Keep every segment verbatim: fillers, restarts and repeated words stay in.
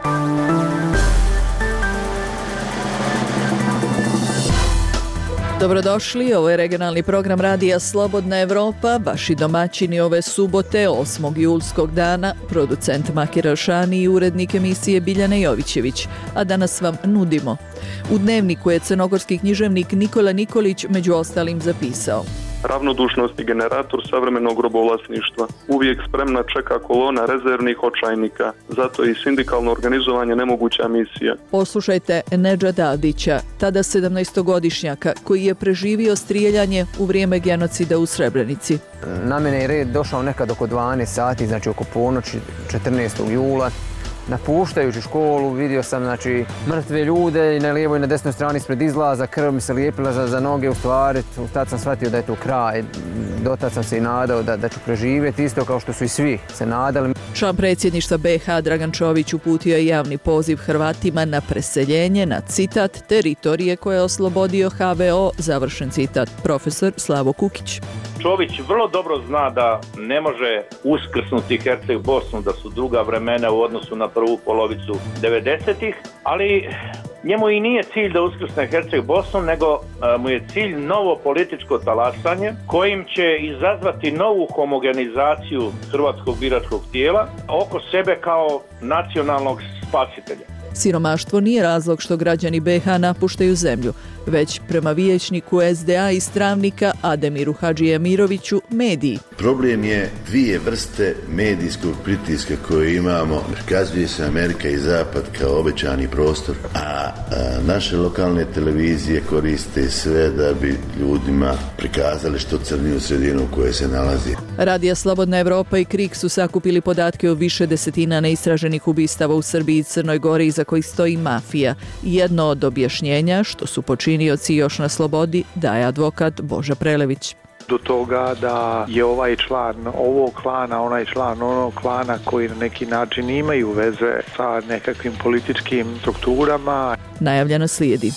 Dobrodošli, ovo je regionalni program Radija Slobodna Evropa, vaši domaćini ove subote, osmog julskog dana, producent Makira Ošani i urednik emisije Biljana Jovićević, a danas vam nudimo. U dnevniku je crnogorski književnik Nikola Nikolić među ostalim zapisao: ravnodušnost i generator savremenog robovlasništva. Uvijek spremna čeka kolona rezervnih očajnika. Zato je i sindikalno organizovanje nemoguća misija. Poslušajte Nedžada Adića, tada sedamnaestogodišnjaka, koji je preživio strijeljanje u vrijeme genocida u Srebrenici. Na mene je red došao nekad oko dvanaest sati, znači oko ponoći četrnaestog jula. Napuštajući školu vidio sam znači, mrtve ljude i na lijevoj i na desnoj strani ispred izlaza, krv mi se lijepila za, za noge, u stvari tad sam shvatio da je to kraj. Dotad sam se i nadao da, da ću preživjeti, isto kao što su i svi se nadali. Član predsjedništva B iH Dragan Čović uputio je javni poziv Hrvatima na preseljenje na, citat, teritorije koje je oslobodio H V O, završen citat, profesor Slavo Kukić. Čović vrlo dobro zna da ne može uskrsnuti Herceg Bosnu, da su druga vremena u odnosu na prvu polovicu devedesetih, ali njemu i nije cilj da uskrsne Herceg Bosnu, nego a, mu je cilj novo političko talasanje kojim će izazvati novu homogenizaciju hrvatskog biračkog tijela oko sebe kao nacionalnog spasitelja. Siromaštvo nije razlog što građani B iH napuštaju zemlju, već prema vijećniku S D A iz Travnika Ademiru Hadžiemiroviću mediji. Problem je dvije vrste medijskog pritiska koje imamo. Prikazuje se Amerika i Zapad kao obećani prostor, a, a naše lokalne televizije koriste sve da bi ljudima prikazali što crniju sredinu u kojoj se nalazi. Radija Slobodna Evropa i Krik su sakupili podatke o više desetina neistraženih ubistava u Srbiji i Crnoj Gori iza kojih stoji mafija. Jedno od objašnjenja što su počinioci još na slobodi daje advokat Boža Prelević. Do toga da je ovaj član ovog klana, onaj član onog klana koji na neki način imaju veze sa nekakvim političkim strukturama. Najavljeno slijedi.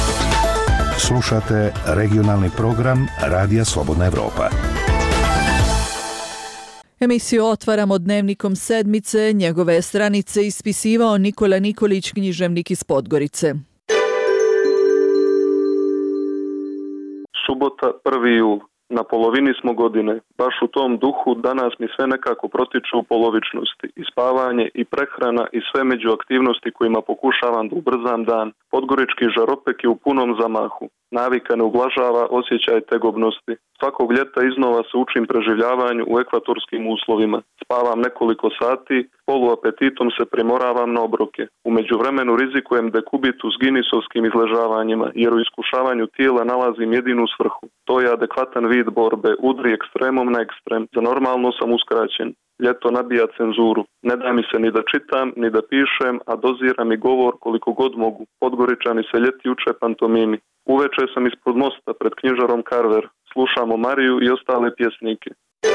Slušate regionalni program Radija Slobodna Evropa. Emisiju otvaramo dnevnikom sedmice, njegove stranice ispisivao Nikola Nikolić, književnik iz Podgorice. Subota, prvi jul. Na polovini smo godine. Baš u tom duhu danas mi sve nekako protiču u polovičnosti. I spavanje, i prehrana, i sve među aktivnosti kojima pokušavam da ubrzam dan. Podgorički žaropek je u punom zamahu. Navika ne ublažava osjećaj tegobnosti. Svakog ljeta iznova se učim preživljavanju u ekvatorskim uslovima. Spavam nekoliko sati, poluapetitom se primoravam na obroke. U međuvremenu rizikujem dekubitu s ginisovskim izležavanjima, jer u iskušavanju tijela nalazim jedinu svrhu. To je adekvatan vid borbe, udri ekstremom na ekstrem. Za normalno sam uskraćen. Ljeto nabija cenzuru. Ne da mi se ni da čitam, ni da pišem, a doziram i govor koliko god mogu. Podgoričani se ljeti uče pantomimi. Uveče sam ispod mosta pred knjižarom Carver. Slušamo Mariju i ostale pjesnike.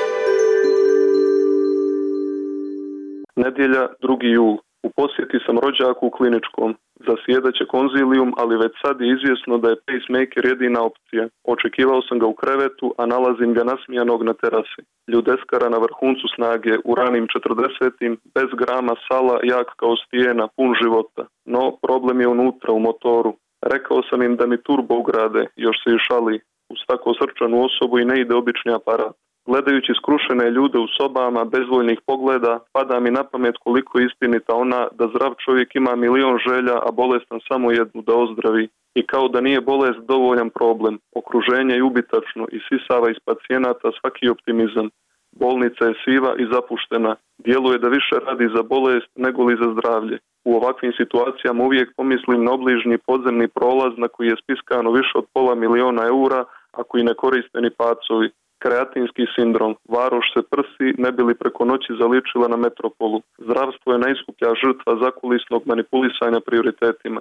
Nedjelja, drugi jul. U posjeti sam rođaku u kliničkom. Zasjedaće konzilijum, ali već sad je izvjesno da je pacemaker jedina opcija. Očekivao sam ga u krevetu, a nalazim ga nasmijanog na terasi. Ljudeskara na vrhuncu snage, u ranim četrdesetim, bez grama sala, jak kao stijena, pun života. No, problem je unutra, u motoru. Rekao sam im da mi turbo ugrade, još se i šali. Uz tako srčanu osobu i ne ide obični aparat. Gledajući skrušene ljude u sobama, bezvoljnih pogleda, pada mi na pamet koliko je istinita ona da zdrav čovjek ima milion želja, a bolestan samo jednu, da ozdravi. I kao da nije bolest dovoljan problem. Okruženje je ubitačno i sisava iz pacijenata svaki optimizam. Bolnica je siva i zapuštena. Djeluje da više radi za bolest nego li za zdravlje. U ovakvim situacijama uvijek pomislim na obližnji podzemni prolaz na koji je spiskano više od pola miliona eura, a koji ne koriste ni pacovi. Kreatinski sindrom. Varoš se prsi, ne bi li preko noći zaličila na metropolu. Zdravstvo je najskuplja žrtva zakulisnog manipulisanja prioritetima.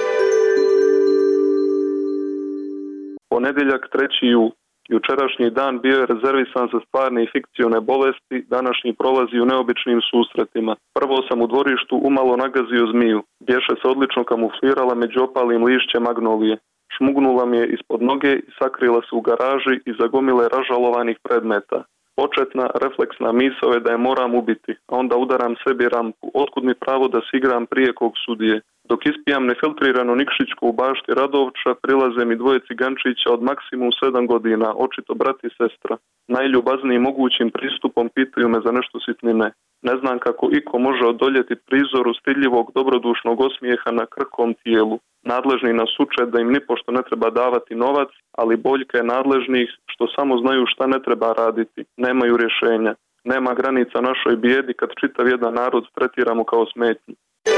Ponedjeljak, treći jul. Jučerašnji dan bio je rezervisan za stvarne i fikcione bolesti, današnji prolazi u neobičnim susretima. Prvo sam u dvorištu umalo nagazio zmiju. Bješe se odlično kamuflirala među opalim lišćem magnolije. Šmugnula mi je ispod noge i sakrila se u garaži iza gomile ražalovanih predmeta. Početna refleksna misao je da je moram ubiti, a onda udaram sebi rampu. Otkud mi pravo da si igram prije kog sudije? Dok ispijam nefiltrirano Nikšićko u bašti Radovča, prilaze mi dvoje cigančića od maksimum sedam godina, očito brat i sestra. Najljubaznijim mogućim pristupom pitaju me za nešto sitnine. Ne znam kako iko može odoljeti prizoru stidljivog dobrodušnog osmijeha na krhkom tijelu. Nadležni nas uče da im nipošto ne treba davati novac, ali boljka je nadležnih što samo znaju šta ne treba raditi. Nemaju rješenja. Nema granica našoj bijedi kad čitav jedan narod tretiramo kao smetnju.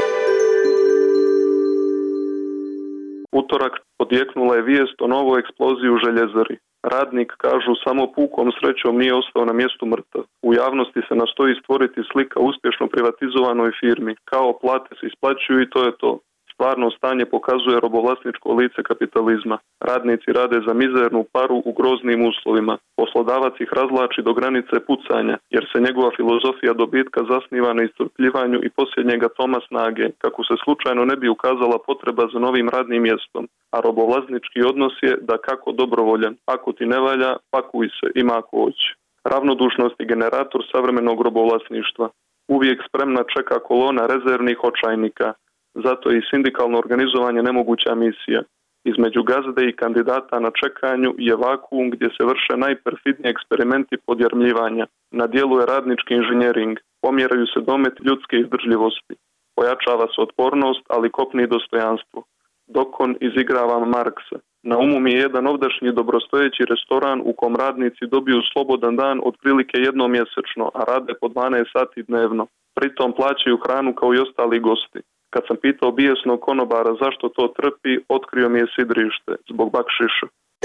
Utorak odjeknula je vijest o novoj eksploziji u željezari. Radnik, kažu, samo pukom srećom nije ostao na mjestu mrtav. U javnosti se nastoji stvoriti slika uspješno privatizovanoj firmi. Kao plate se isplaćuju i to je to. Stvarno stanje pokazuje robovlasničko lice kapitalizma. Radnici rade za mizernu paru u groznim uslovima. Poslodavac ih razlači do granice pucanja, jer se njegova filozofija dobitka zasniva na iscrpljivanju i posljednjega toma snage, kako se slučajno ne bi ukazala potreba za novim radnim mjestom. A robovlasnički odnos je da kako dobrovoljan. Ako ti ne valja, pakuj se, ima ako hoće. Ravnodušnost je generator savremenog robovlasništva. Uvijek spremna čeka kolona rezervnih očajnika. Zato je i sindikalno organizovanje nemoguća misija. Između gazde i kandidata na čekanju je vakuum gdje se vrše najperfidniji eksperimenti podjarmljivanja. Na dijelu je radnički inženjering. Pomjeraju se domet ljudske izdržljivosti. Pojačava se otpornost, ali kopni dostojanstvo. Dokon izigrava Marksa. Na umu mi je jedan ovdašnji dobrostojeći restoran u kom radnici dobiju slobodan dan otprilike jednom mjesečno, a rade po dvanaest sati dnevno. Pritom plaćaju hranu kao i ostali gosti. Kad sam pitao bijesnog konobara zašto to trpi, otkrio mi je sidrište, zbog bakšiša.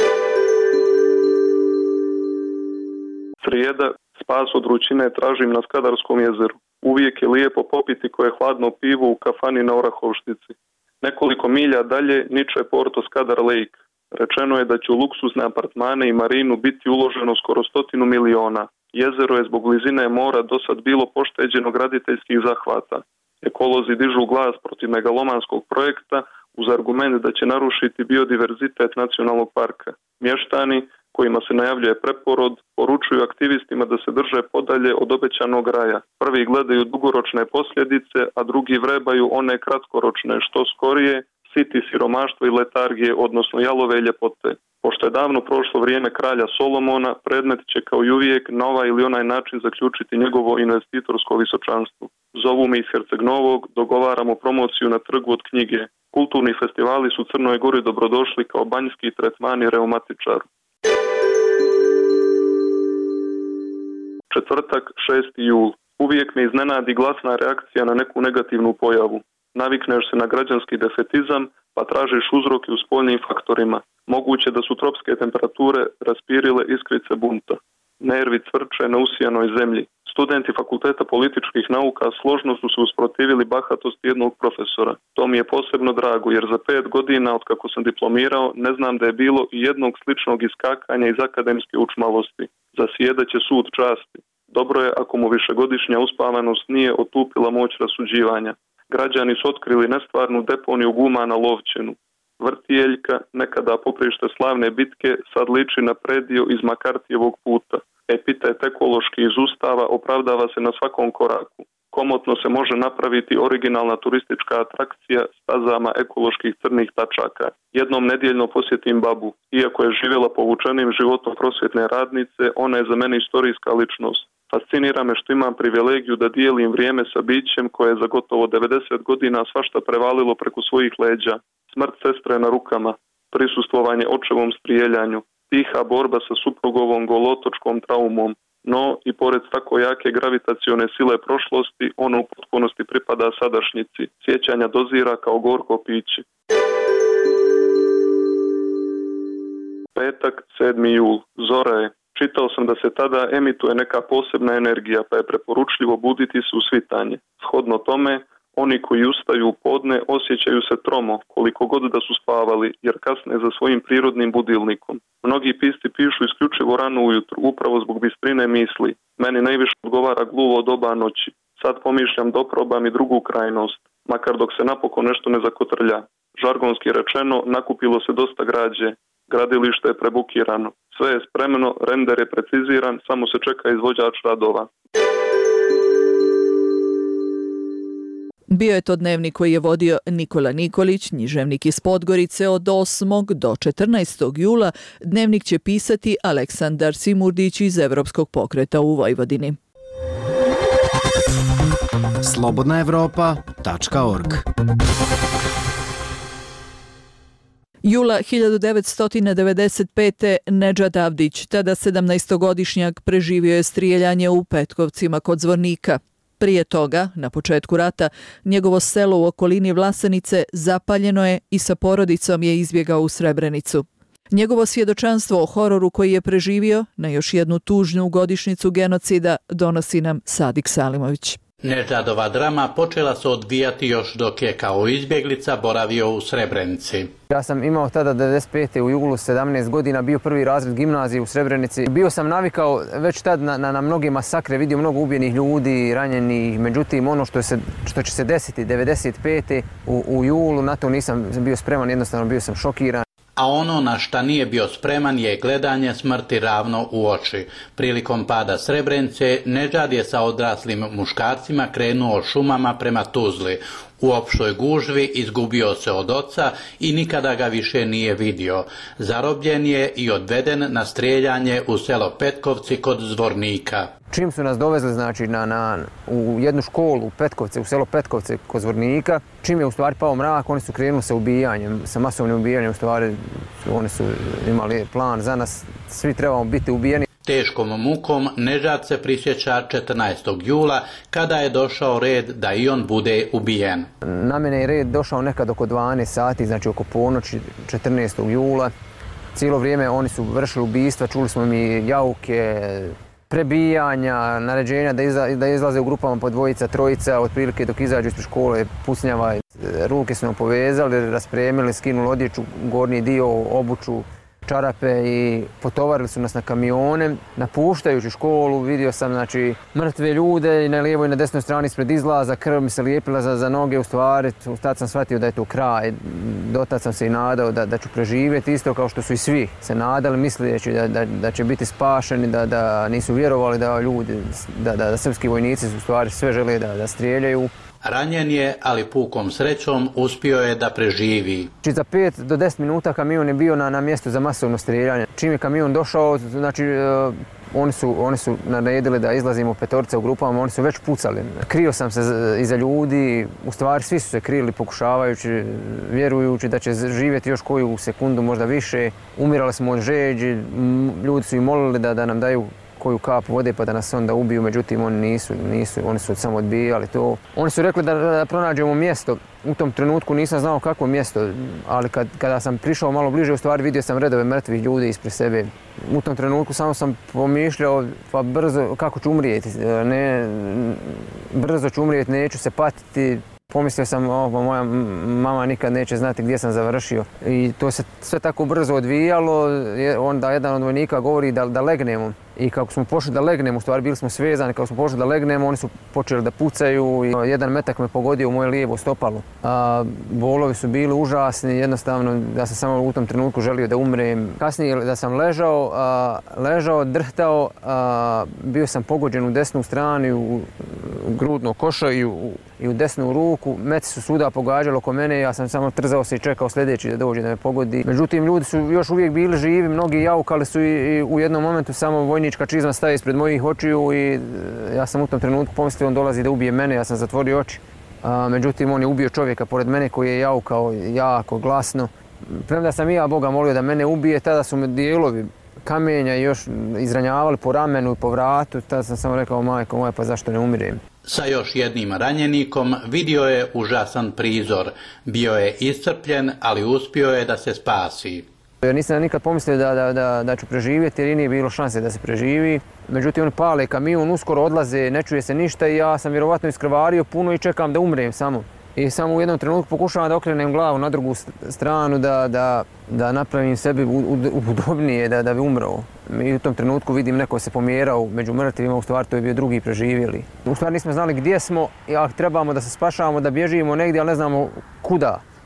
Srijeda, spas od vrućine tražim na Skadarskom jezeru. Uvijek je lijepo popiti koje hladno pivo u kafani na Orahovštici. Nekoliko milja dalje niče Porto Skadar Lake. Rečeno je da će u luksuzne apartmane i marinu biti uloženo skoro stotinu miliona. Jezero je zbog blizine mora dosad bilo pošteđeno graditeljskih zahvata. Ekolozi dižu glas protiv megalomanskog projekta uz argument da će narušiti biodiverzitet nacionalnog parka. Mještani, kojima se najavljuje preporod, poručuju aktivistima da se drže podalje od obećanog raja. Prvi gledaju dugoročne posljedice, a drugi vrebaju one kratkoročne, što skorije, siti siromaštva i letargije, odnosno jalove ljepote. Pošto je davno prošlo vrijeme kralja Solomona, predmet će kao i uvijek na ovaj ili onaj način zaključiti njegovo investitorsko visočanstvo. Zovu me iz Herceg Novog, dogovaramo promociju na trgu od knjige. Kulturni festivali su Crnoj Gori dobrodošli kao banjski tretmani reumatičaru. Četvrtak, šesti jul. Uvijek me iznenadi glasna reakcija na neku negativnu pojavu. Navikneš se na građanski defetizam, pa tražiš uzroke u spoljnim faktorima. Moguće da su tropske temperature raspirile iskrice bunta. Nervi cvrče na usijanoj zemlji. Studenti Fakulteta političkih nauka složno su se usprotivili bahatosti jednog profesora. To mi je posebno drago, jer za pet godina od kako sam diplomirao ne znam da je bilo i jednog sličnog iskakanja iz akademske učmalosti. Zasjedaće sud časti. Dobro je ako mu višegodišnja uspavanost nije otupila moć rasuđivanja. Građani su otkrili nestvarnu deponiju guma na Lovćenu. Vrtijeljka, nekada poprište slavne bitke, sad liči na predio iz Makartijevog puta. Epitet ekološki iz Ustava opravdava se na svakom koraku. Komotno se može napraviti originalna turistička atrakcija stazama ekoloških crnih tačaka. Jednom nedjeljno posjetim babu. Iako je živjela povučenim životom prosvjetne radnice, ona je za mene istorijska ličnost. Fascinira me što imam privilegiju da dijelim vrijeme sa bićem koje je za gotovo devedeset godina svašta prevalilo preko svojih leđa. Smrt sestre na rukama, prisustvovanje očevom strijeljanju, tiha borba sa suprugovom golotočkom traumom. No, i pored tako jake gravitacione sile prošlosti, ono u potpunosti pripada sadašnjici. Sjećanja dozira kao gorko piće. Petak, sedmi jul. Zora je. Čitao sam da se tada emituje neka posebna energija, pa je preporučljivo buditi se u svitanje. Shodno tome, oni koji ustaju u podne osjećaju se tromo, koliko god da su spavali, jer kasne za svojim prirodnim budilnikom. Mnogi pisci pišu isključivo rano ujutru, upravo zbog bistrine misli. Meni najviše odgovara gluvo doba noći. Sad pomišljam da oprobam i drugu krajnost, makar dok se napokon nešto ne zakotrlja. Žargonski rečeno, nakupilo se dosta građe. Gradilište je prebukirano. Sve je spremno, render je preciziran, samo se čeka izvođač radova. Bio je to dnevnik koji je vodio Nikola Nikolić, književnik iz Podgorice. Od osmog do četrnaestog jula dnevnik će pisati Aleksandar Simurdić iz Evropskog pokreta u Vojvodini. slobodna evropa tačka org Jula hiljadu devetsto devedeset pete. Nedžad Avdić, tada sedamnaestogodišnjak, preživio je strijeljanje u Petkovcima kod Zvornika. Prije toga, na početku rata, njegovo selo u okolini Vlasenice zapaljeno je i sa porodicom je izbjegao u Srebrenicu. Njegovo svjedočanstvo o hororu koji je preživio na još jednu tužnu godišnjicu genocida donosi nam Sadik Salimović. Nedžadova drama počela se odvijati još dok je kao izbjeglica boravio u Srebrenici. Ja sam imao tada devedeset pete u julu sedamnaest godina, bio prvi razred gimnazije u Srebrenici. Bio sam navikao već tad na, na, na mnoge masakre, vidio mnogo ubijenih ljudi, ranjenih. Međutim, ono što, se, što će se desiti devedeset pete u, u julu, na to nisam bio spreman, jednostavno bio sam šokiran. A ono na šta nije bio spreman je gledanje smrti ravno u oči. Prilikom pada Srebrenice, Nedžad je sa odraslim muškarcima krenuo šumama prema Tuzli. U opštoj gužvi izgubio se od oca i nikada ga više nije vidio. Zarobljen je i odveden na strijeljanje u selo Petkovci kod Zvornika. Čim su nas dovezli znači, na, na, u jednu školu u Petkovce, u selo Petkovce kod Zvornika, čim je u stvari pao mrak, oni su krenuli sa ubijanjem, sa masovnim ubijanjem, u stvari oni su imali plan za nas, svi trebamo biti ubijeni. Teškom mukom Nedžad se prisjeća četrnaestog jula kada je došao red da i on bude ubijen. Na mene je red došao nekad oko dvanaest sati, znači oko ponoći četrnaestog jula. Cijelo vrijeme oni su vršili ubistva, čuli smo mi jauke, prebijanja, naređenja da, izla, da izlaze u grupama po dvojica, trojica, otprilike dok izađu ispred škole, pucnjava. Ruke su nam povezali, raspremili, skinuli odjeću, gornji dio, obuću, čarape i potovarili su nas na kamione. Napuštajući školu vidio sam znači, mrtve ljude i na lijevoj i na desnoj strani ispred izlaza, krv mi se lijepila za, za noge u stvari. Tad sam shvatio da je to kraj. Dotad sam se i nadao da, da ću preživjeti isto kao što su i svi se nadali misleći da, da, da će biti spašeni, da, da nisu vjerovali da ljudi, da, da, da srpski vojnici u stvari sve žele da, da strijeljaju. Ranjen je, ali pukom srećom uspio je da preživi. Za pet do deset minuta kamion je bio na, na mjestu za masovno strijeljanje. Čim je kamion došao, znači uh, oni, su, oni su naredili da izlazimo petorice u grupama, oni su već pucali. Krio sam se iza ljudi, u stvari svi su se krili pokušavajući, vjerujući da će živjeti još koju sekundu, možda više. Umirali smo od žeđi, ljudi su i molili da, da nam daju koju kapu vode pa da nas onda ubiju, međutim oni nisu, nisu, oni su samo odbijali to. Oni su rekli da, da pronađemo mjesto. U tom trenutku nisam znao kakvo mjesto, ali kad, kada sam prišao malo bliže, u stvari vidio sam redove mrtvih ljudi ispred sebe. U tom trenutku samo sam pomišljao pa brzo kako ću umrijeti, ne, brzo ću umrijeti, neću se patiti. Pomislio sam, o, moja mama nikad neće znati gdje sam završio. I to se sve tako brzo odvijalo, onda jedan od vojnika govori da, da legnemo. I kako smo pošli da legnemo, u stvari bili smo svezani, kako smo pošli da legnemo, oni su počeli da pucaju i jedan metak me pogodio u moje lijevo stopalo. A, bolovi su bili užasni, jednostavno ja sam samo u tom trenutku želio da umrem. Kasnije da sam ležao, a, ležao, drhtao, a, bio sam pogođen u desnu stranu, u grudno košo i u, i u desnu ruku. Meci su svuda pogađali oko mene, ja sam samo trzao se i čekao sljedeći da dođe da me pogodi. Međutim, ljudi su još uvijek bili živi, mnogi jaukali su i, i u jednom momentu samo vojnička čizma staje ispred mojih očiju i ja sam u tom trenutku pomislio on dolazi da ubije mene, ja sam zatvorio oči. A, međutim, on je ubio čovjeka pored mene koji je jaukao jako glasno. Premda sam i ja Boga molio da mene ubije, tada su me dijelovi kamenja još izranjavali po ramenu i po vratu, tada sam samo rekao majko moja pa zašto ne umirem. Sa još jednim ranjenikom vidio je užasan prizor. Bio je iscrpljen, ali uspio je da se spasi. Nisam nikad pomislio da, da, da, da ću preživjeti jer i nije bilo šanse da se preživi. Međutim, oni pale kamion, uskoro odlaze, ne čuje se ništa i ja sam vjerovatno iskrvario puno i čekam da umrem samo. I samo u jednom trenutku pokušavam da okrenem glavu na drugu stranu, da, da, da napravim sebi udobnije, da, da bi umrao. I u tom trenutku vidim neko se pomjerao među mrtvima, u stvari to je bio drugi preživjeli. U stvari nismo znali gdje smo, jak trebamo da se spašavamo, da bježimo negdje, ali ne znamo kuda.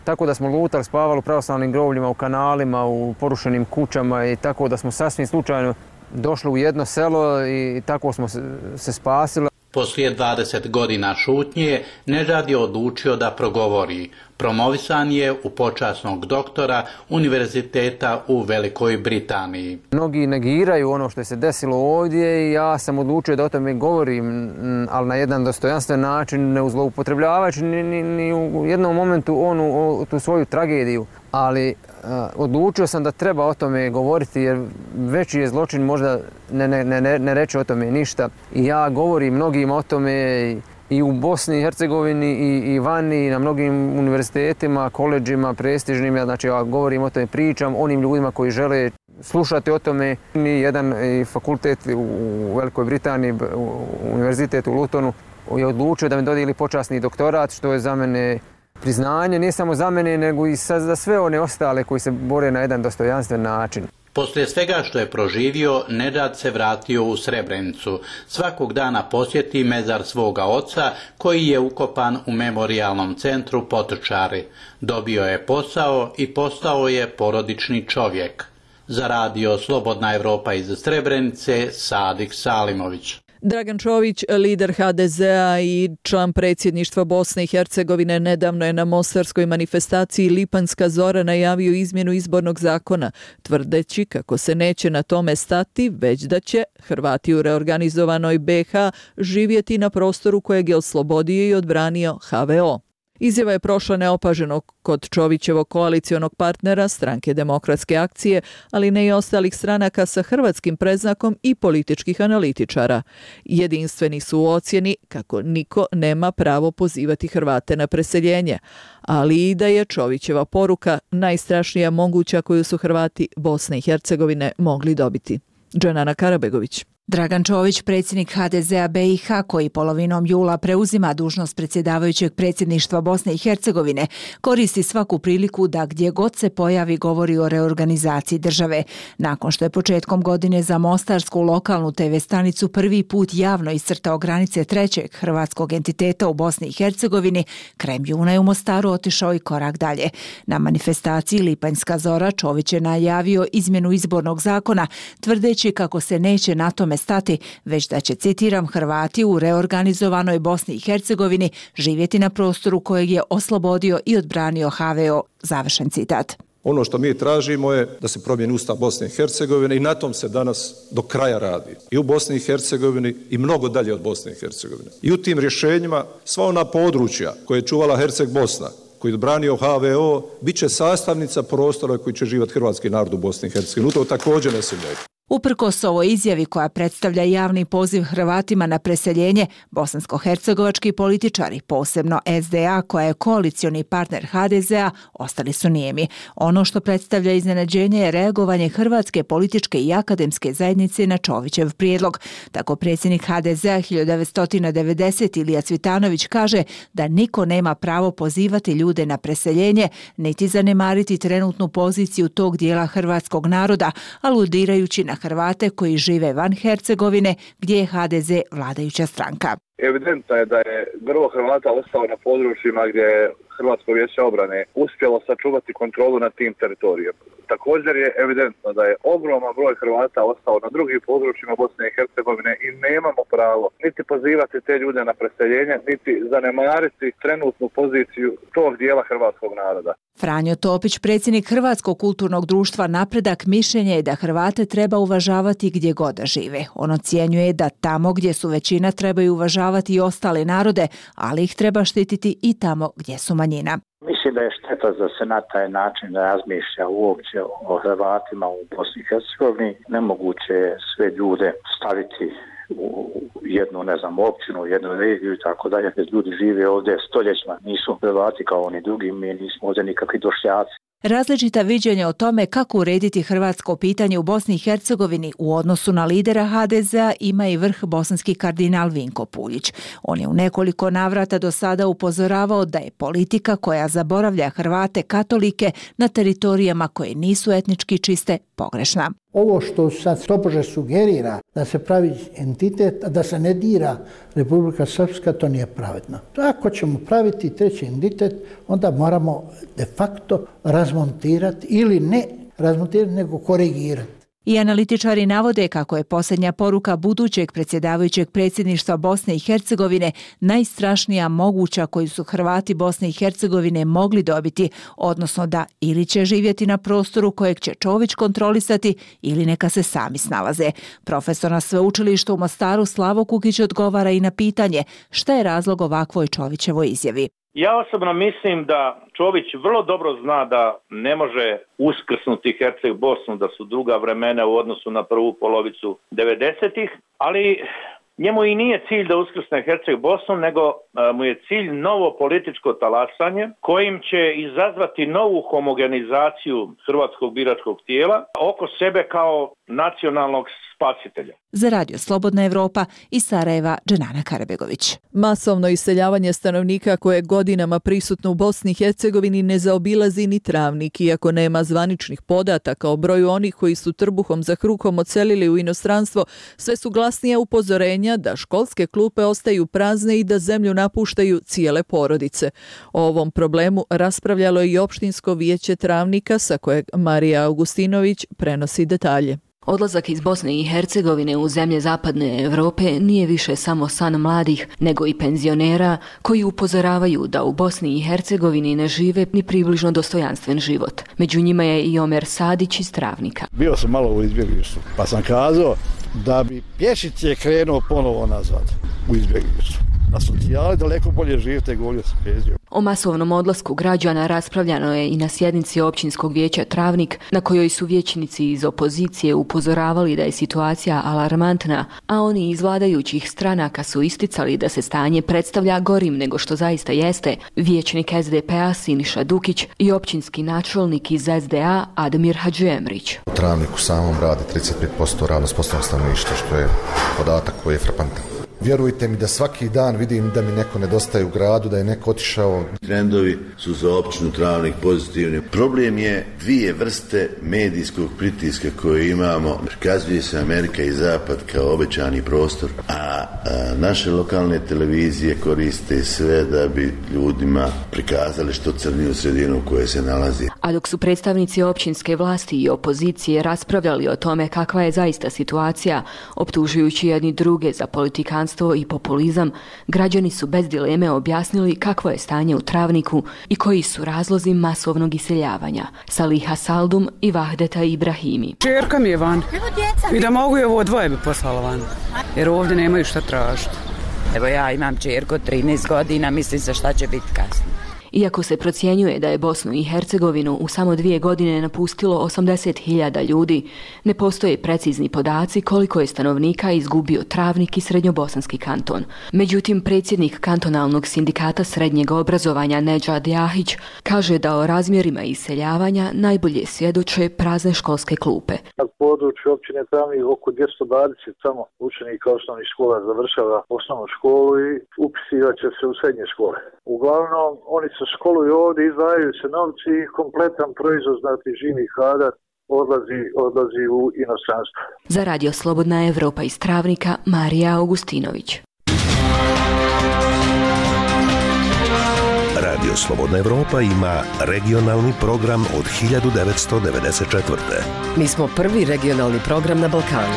tako da smo lutali, spavali u pravoslavnim grovljima, u kanalima, u porušenim kućama i tako da smo sasvim slučajno došli u jedno selo i tako smo se spasili. Poslije dvadeset godina šutnje, Nedžad je odlučio da progovori. Promovisan je u počasnog doktora Univerziteta u Velikoj Britaniji. Mnogi negiraju ono što je se desilo ovdje i ja sam odlučio da o tome govorim, ali na jedan dostojanstven način, ne zloupotrebljavajući ni, ni, ni u jednom momentu onu, tu svoju tragediju. Ali uh, odlučio sam da treba o tome govoriti jer veći je zločin možda ne, ne, ne, ne reći o tome ništa. I ja govorim mnogim o tome i, i u Bosni i Hercegovini i, i vani, i na mnogim univerzitetima, koledžima, prestižnim. Ja, znači, ja govorim o tome, pričam onim ljudima koji žele slušati o tome. I jedan i fakultet u Velikoj Britaniji, univerzitet u Lutonu, je odlučio da mi dodijeli počasni doktorat, što je za mene priznanje, ne samo za mene, nego i za sve one ostale koji se bore na jedan dostojanstven način. Poslije svega što je proživio, Nedžad se vratio u Srebrenicu. Svakog dana posjeti mezar svoga oca, koji je ukopan u memorijalnom centru Potočari. Dobio je posao i postao je porodični čovjek. Za radio Slobodna Evropa iz Srebrenice, Sadik Salimović. Dragan Čović, lider ha de zea i član predsjedništva Bosne i Hercegovine, nedavno je na mostarskoj manifestaciji Lipanjska zora najavio izmjenu izbornog zakona, tvrdeći kako se neće na tome stati, već da će Hrvati u reorganizovanoj be ha živjeti na prostoru kojeg je oslobodio i odbranio ha ve o. Izjava je prošla neopaženo kod Čovićevog koalicionog partnera, Stranke demokratske akcije, ali ne i ostalih stranaka sa hrvatskim predznakom i političkih analitičara. Jedinstveni su u ocjeni kako niko nema pravo pozivati Hrvate na preseljenje, ali i da je Čovićeva poruka najstrašnija moguća koju su Hrvati Bosne i Hercegovine mogli dobiti. Dženana Karabegović. Dragan Čović, predsjednik ha de zea be i ha, koji polovinom jula preuzima dužnost predsjedavajućeg predsjedništva Bosne i Hercegovine, koristi svaku priliku da gdje god se pojavi govori o reorganizaciji države. Nakon što je početkom godine za mostarsku lokalnu te ve stanicu prvi put javno iscrtao granice trećeg hrvatskog entiteta u Bosni i Hercegovini, krajem juna je u Mostaru otišao i korak dalje. Na manifestaciji Lipanjska zora Čović je najavio izmjenu izbornog zakona, tvrdeći kako se neće na tome stati, već da će, citiram, Hrvati u reorganizovanoj Bosni i Hercegovini živjeti na prostoru kojeg je oslobodio i odbranio ha ve o. Završen citat. Ono što mi tražimo je da se promijeni Ustav Bosne i Hercegovine i na tom se danas do kraja radi. I u Bosni i Hercegovini i mnogo dalje od Bosne i Hercegovine. I u tim rješenjima sva ona područja koje je čuvala Herceg Bosna, koji je odbranio ha ve o, bit će sastavnica prostora koji će živjeti hrvatski narod u Bosni i Hercegovini. U to također ne sumnjaju. Uprkos ovoj izjavi koja predstavlja javni poziv Hrvatima na preseljenje, bosansko-hercegovački političari, posebno es de a koja je koalicioni partner ha de zea, ostali su nijemi. Ono što predstavlja iznenađenje je reagovanje hrvatske političke i akademske zajednice na Čovićev prijedlog. Tako predsjednik ha de zea hiljadu devetsto devedesete Ilija Cvitanović kaže da niko nema pravo pozivati ljude na preseljenje, niti zanemariti trenutnu poziciju tog dijela hrvatskog naroda, aludirajući na Hrvate koji žive van Hercegovine, gdje je ha de ze vladajuća stranka. Evidentno je da je grlo Hrvata ostao na područjima gdje je Hrvatsko vijeće obrane uspjelo sačuvati kontrolu nad tim teritorijom. Također je evidentno da je ogroman broj Hrvata ostao na drugim područjima Bosne i Hercegovine i nemamo pravo niti pozivati te ljude na preseljenje, niti zanemariti trenutnu poziciju tog dijela hrvatskog naroda. Franjo Topić, predsjednik Hrvatskog kulturnog društva Napredak, mišljenje je da Hrvate treba uvažavati gdje god da žive. On ocjenjuje da tamo gdje su većina trebaju uvažavati i ostale narode, ali ih treba štititi i tamo gdje su manjina. Mislim da je šteta da se na taj način razmišlja uopće o Hrvatima u Bosni i Hercegovini. Nemoguće je sve ljude staviti u jednu, ne znam, općinu, u jednu regiju i tako dalje. Ljudi žive ovdje stoljećima, nisu Hrvati kao oni drugi, mi nismo ovdje nikakvi došljaci. Različita viđenja o tome kako urediti hrvatsko pitanje u Bosni i Hercegovini u odnosu na lidera ha de zea ima i vrh bosanski kardinal Vinko Puljić. On je u nekoliko navrata do sada upozoravao da je politika koja zaboravlja Hrvate katolike na teritorijama koje nisu etnički čiste pogrešna. Ovo što sad tobože sugerira da se pravi entitet, a da se ne dira Republika Srpska, to nije pravedno. Ako ćemo praviti treći entitet, onda moramo de facto razmontirati ili ne razmontirati, nego korigirati. I analitičari navode kako je posljednja poruka budućeg predsjedavajućeg predsjedništva Bosne i Hercegovine najstrašnija moguća koju su Hrvati Bosne i Hercegovine mogli dobiti, odnosno da ili će živjeti na prostoru kojeg će Čović kontrolisati ili neka se sami snalaze. Profesor na sveučilištu u Mostaru Slavo Kukić odgovara i na pitanje šta je razlog ovakvoj Čovićevoj izjavi. Ja osobno mislim da Čović vrlo dobro zna da ne može uskrsnuti Herceg Bosnu, da su druga vremena u odnosu na prvu polovicu devedesetih, ali njemu i nije cilj da uskrsne Herceg Bosnu, nego mu je cilj novo političko talasanje kojim će izazvati novu homogenizaciju hrvatskog biračkog tijela oko sebe kao nacionalnog spasitelja. Za Radio Slobodna Evropa iz Sarajeva, Dženana Karabegović. Masovno iseljavanje stanovnika koje je godinama prisutno u Bosni i Hercegovini ne zaobilazi ni Travnik, iako nema zvaničnih podataka o broju onih koji su trbuhom za kruhom odselili u inostranstvo, sve su glasnija upozorenja da školske klupe ostaju prazne i da zemlju napuštaju cijele porodice. O ovom problemu raspravljalo je i opštinsko vijeće Travnika, sa kojeg Marija Augustinović prenosi detalje. Odlazak iz Bosne i Hercegovine u zemlje zapadne Europe nije više samo san mladih, nego i penzionera koji upozoravaju da u Bosni i Hercegovini ne žive ni približno dostojanstven život. Među njima je i Omer Sadić iz Travnika. Bio sam malo u izbjeglištvu, pa sam kazao da bi pješice krenuo ponovo nazad u izbjeglištvu. Na socijali daleko bolje živite golio sa penzijom. O masovnom odlasku građana raspravljano je i na sjednici općinskog vijeća Travnik, na kojoj su vijećnici iz opozicije upozoravali da je situacija alarmantna, a oni iz vladajućih stranaka su isticali da se stanje predstavlja gorim nego što zaista jeste. Vijećnik es de pe a Siniša Dukić i općinski načelnik iz es de a Admir Hadžiemrić. U Travniku samom radi trideset pet posto radno sposobnog stanovništva, što je podatak koji je frapantan. Vjerujte mi da svaki dan vidim da mi neko nedostaje u gradu, da je neko otišao. Trendovi su za općinu Travnik pozitivni. Problem je dvije vrste medijskog pritiska koje imamo. Prikazuje se Amerika i Zapad kao obećani prostor, a, a naše lokalne televizije koriste sve da bi ljudima prikazali što crniju sredinu u kojoj se nalazi. A dok su predstavnici općinske vlasti i opozicije raspravljali o tome kakva je zaista situacija, optužujući jedni druge za politikanstvo i populizam, građani su bez dileme objasnili kakvo je stanje u Travniku i koji su razlozi masovnog iseljavanja. Saliha Saldum i Vahdeta Ibrahimi. Čerka mi je van i da mogu je ovo dvoje bi poslala van, jer ovdje nemaju šta tražiti. Evo ja imam čerku od trinaest godina, mislim se šta će biti kasnije. Iako se procjenjuje da je Bosnu i Hercegovinu u samo dvije godine napustilo osamdeset hiljada ljudi, ne postoje precizni podaci koliko je stanovnika izgubio Travnik i Srednjobosanski kanton. Međutim, predsjednik kantonalnog sindikata srednjeg obrazovanja Nedžad Jahić kaže da o razmjerima iseljavanja najbolje svjedoče prazne školske klupe. Na području općine Travnik oko dvjesto dvadeset samo učenika osnovnih škola završava osnovnu školu i upisivat će se u srednje škole. Uglavnom, oni se školuju ovdje, izdvajaju se novci i kompletan proizvod, znati živi kadar, odlazi, odlazi u inostranstvo. Za Radio Slobodna Evropa iz Travnika, Marija Augustinović. Radio Slobodna Evropa ima regionalni program od hiljadu devetsto devedeset četvrte. Mi smo prvi regionalni program na Balkanu.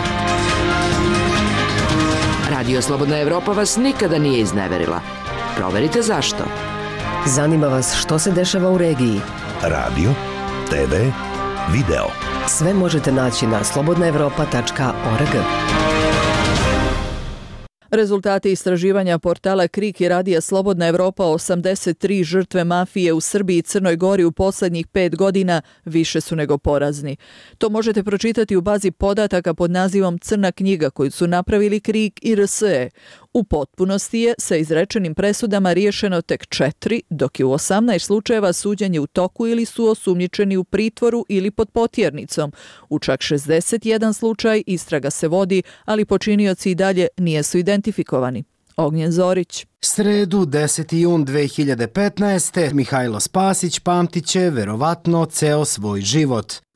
Radio Slobodna Evropa vas nikada nije izneverila. Proverite zašto. Zanima vas što se dešava u regiji. Radio, te ve, video. Sve možete naći na slobodna evropa tačka org. Rezultati istraživanja portala Krik i radija Slobodna Evropa osamdeset tri žrtve mafije u Srbiji i Crnoj Gori u posljednjih pet godina više su nego porazni. To možete pročitati u bazi podataka pod nazivom Crna knjiga koju su napravili Krik i er es e. U potpunosti je sa izrečenim presudama riješeno tek četiri, dok je u osamnaest slučajeva suđenje u toku ili su osumnjičeni u pritvoru ili pod potjernicom. U čak šezdeset jedan slučaj istraga se vodi, ali počinioci i dalje nijesu identifikovani. Ognjen Zorić. Sredu, deseti jun dve hiljade petnaeste. Mihajlo Spasić pamtit će verovatno ceo svoj život.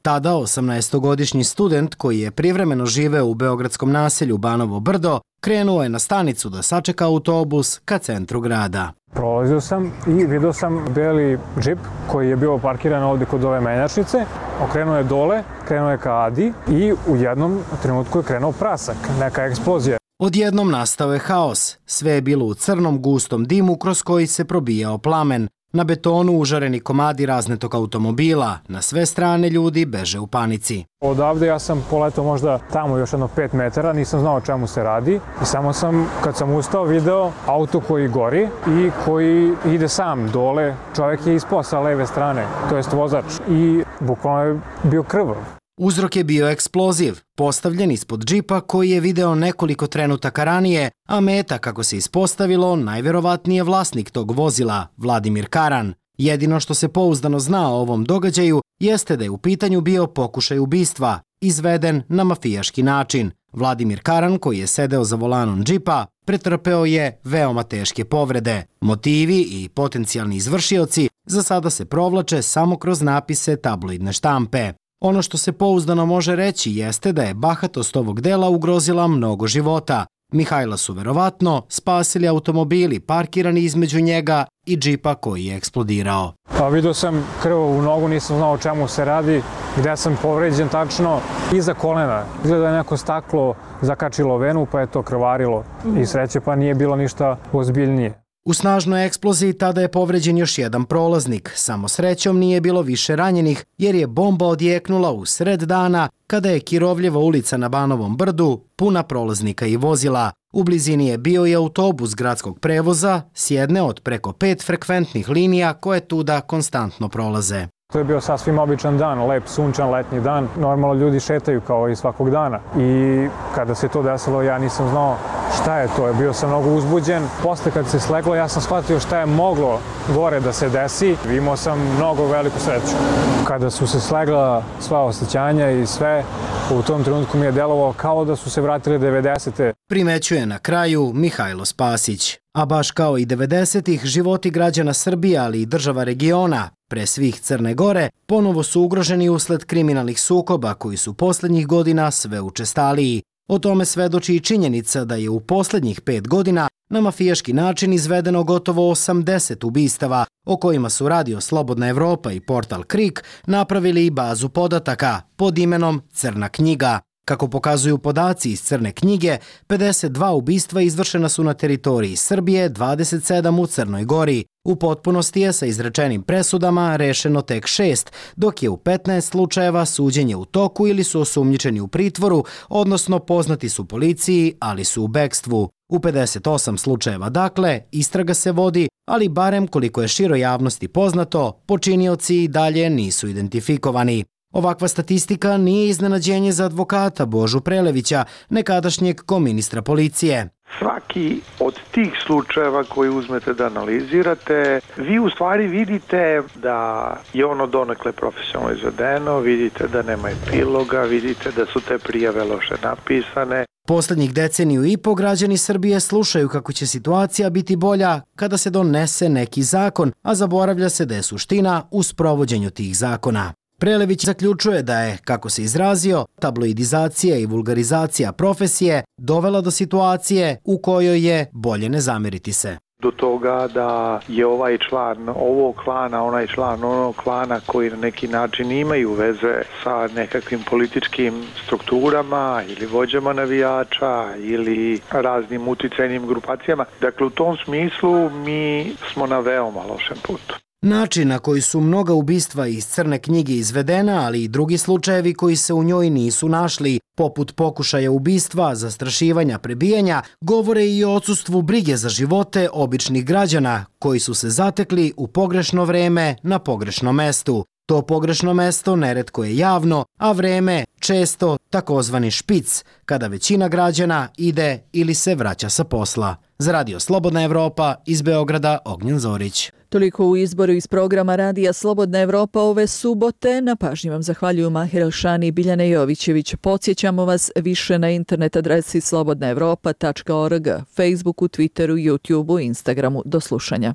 Tada osamnaestogodišnji student koji je privremeno živeo u beogradskom naselju Banovo Brdo krenuo je na stanicu da sačeka autobus ka centru grada. Prolazio sam i vidio sam beli džip koji je bio parkiran ovdje kod ove menjačnice. Okrenuo je dole, krenuo je ka Adi i u jednom trenutku je krenuo prasak, neka eksplozija. Odjednom nastao je haos. Sve je bilo u crnom gustom dimu kroz koji se probijao plamen. Na betonu užareni komadi raznetog automobila. Na sve strane ljudi beže u panici. Odavde ja sam poletao možda tamo još jedno pet metara, nisam znao o čemu se radi. I samo sam, kad sam ustao, video auto koji gori i koji ide sam dole. Čovjek je ispao sa leve strane, to jest vozač. I bukvalno je bio krvav. Uzrok je bio eksploziv, postavljen ispod džipa koji je video nekoliko trenutaka ranije, a meta, kako se ispostavilo, najverovatnije vlasnik tog vozila, Vladimir Karan. Jedino što se pouzdano zna o ovom događaju jeste da je u pitanju bio pokušaj ubistva, izveden na mafijaški način. Vladimir Karan, koji je sedeo za volanom džipa, pretrpeo je veoma teške povrede. Motivi i potencijalni izvršioci za sada se provlače samo kroz napise tabloidne štampe. Ono što se pouzdano može reći jeste da je bahatost ovog dela ugrozila mnogo života. Mihajla su verovatno spasili automobili parkirani između njega i džipa koji je eksplodirao. Pa vidio sam krv u nogu, nisam znao o čemu se radi, gde sam povređen tačno iza kolena. Izgleda da je neko staklo zakačilo venu pa je to krvarilo i sreće pa nije bilo ništa ozbiljnije. U snažnoj eksploziji tada je povređen još jedan prolaznik. Samo srećom nije bilo više ranjenih jer je bomba odjeknula u sred dana kada je Kirovljeva ulica na Banovom Brdu puna prolaznika i vozila. U blizini je bio i autobus gradskog prevoza s jedne od preko pet frekventnih linija koje tuda konstantno prolaze. To je bio sasvim običan dan, lep, sunčan, letnji dan. Normalno ljudi šetaju kao i svakog dana. I kada se to desilo, ja nisam znao šta je to. Bio sam mnogo uzbuđen. Posle kad se sleglo, ja sam shvatio šta je moglo gore da se desi. Imao sam mnogo veliku sreću. Kada su se slegla sva osjećanja i sve, u tom trenutku mi je delovalo kao da su se vratile devedesete. Primećuje na kraju Mihajlo Spasić. A baš kao i devedesetih, životi građana Srbije, ali i država regiona, pre svih Crne Gore, ponovo su ugroženi usled kriminalnih sukoba koji su poslednjih godina sve učestaliji. O tome svedoči i činjenica da je u poslednjih pet godina na mafijaški način izvedeno gotovo osamdeset ubistava, o kojima su Radio Slobodna Evropa i portal Krik napravili i bazu podataka pod imenom Crna knjiga. Kako pokazuju podaci iz Crne knjige, pedeset dva ubistva izvršena su na teritoriji Srbije, dvadeset sedam u Crnoj Gori. U potpunosti je sa izrečenim presudama rešeno tek šest, dok je u petnaest slučajeva suđenje u toku ili su osumnjičeni u pritvoru, odnosno poznati su policiji, ali su u bekstvu. U pedeset osam slučajeva, dakle, istraga se vodi, ali barem koliko je široj javnosti poznato, počinioci i dalje nisu identifikovani. Ovakva statistika nije iznenađenje za advokata Božu Prelevića, nekadašnjeg koministra policije. Svaki od tih slučajeva koji uzmete da analizirate, vi u stvari vidite da je ono donekle profesionalno izvedeno, vidite da nema epiloga, vidite da su te prijave loše napisane. Poslednjih deceniju i po građani Srbije slušaju kako će situacija biti bolja kada se donese neki zakon, a zaboravlja se da je suština u sprovođenju tih zakona. Prelević zaključuje da je, kako se izrazio, tabloidizacija i vulgarizacija profesije dovela do situacije u kojoj je bolje ne zameriti se. Do toga da je ovaj član ovog klana, onaj član onog klana koji na neki način imaju veze sa nekakvim političkim strukturama ili vođama navijača ili raznim uticajnim grupacijama. Dakle, u tom smislu mi smo na veoma lošem putu. Način na koji su mnoga ubistva iz Crne knjige izvedena, ali i drugi slučajevi koji se u njoj nisu našli, poput pokušaja ubistva, zastrašivanja, prebijanja, govore i o odsustvu brige za živote običnih građana koji su se zatekli u pogrešno vreme na pogrešnom mestu. To pogrešno mesto neretko je javno, a vreme često takozvani špic, kada većina građana ide ili se vraća sa posla. Za Radio Slobodna Evropa iz Beograda, Ognjen Zorić. Toliko u izboru iz programa Radija Slobodna Evropa ove subote. Na pažnji vam zahvaljuju Mahir Elšani i Biljana Jovićević. Podsjećamo vas više na internet adresi slobodna evropa tačka org, Facebooku, Twitteru, YouTubeu i Instagramu. Do slušanja.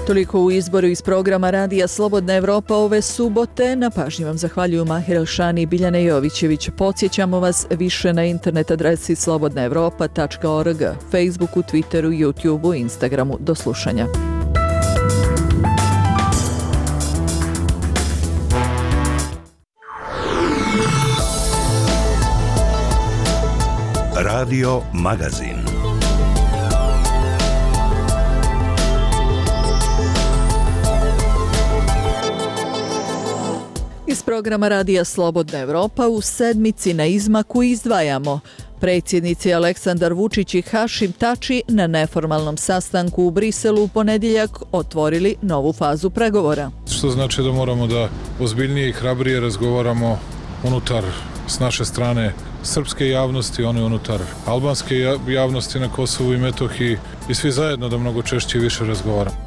Toliko u izboru iz programa Radija Slobodna Evropa ove subote. Na pažnji vam zahvaljuju Mahir Elšani i Biljana Jovićević. Podsjećamo vas više na internet adresi slobodna evropa tačka org, Facebooku, Twitteru, YouTubeu, Instagramu. Do slušanja. Radio Magazin. Iz programa Radija Slobodna Evropa u sedmici na izmaku izdvajamo: predsjednici Aleksandar Vučić i Hašim Tači na neformalnom sastanku u Briselu u ponedjeljak otvorili novu fazu pregovora. Što znači da moramo da ozbiljnije i hrabrije razgovaramo unutar, s naše strane, srpske javnosti, one unutar albanske javnosti na Kosovu i Metohiji, i svi zajedno da mnogo češće i više razgovaramo.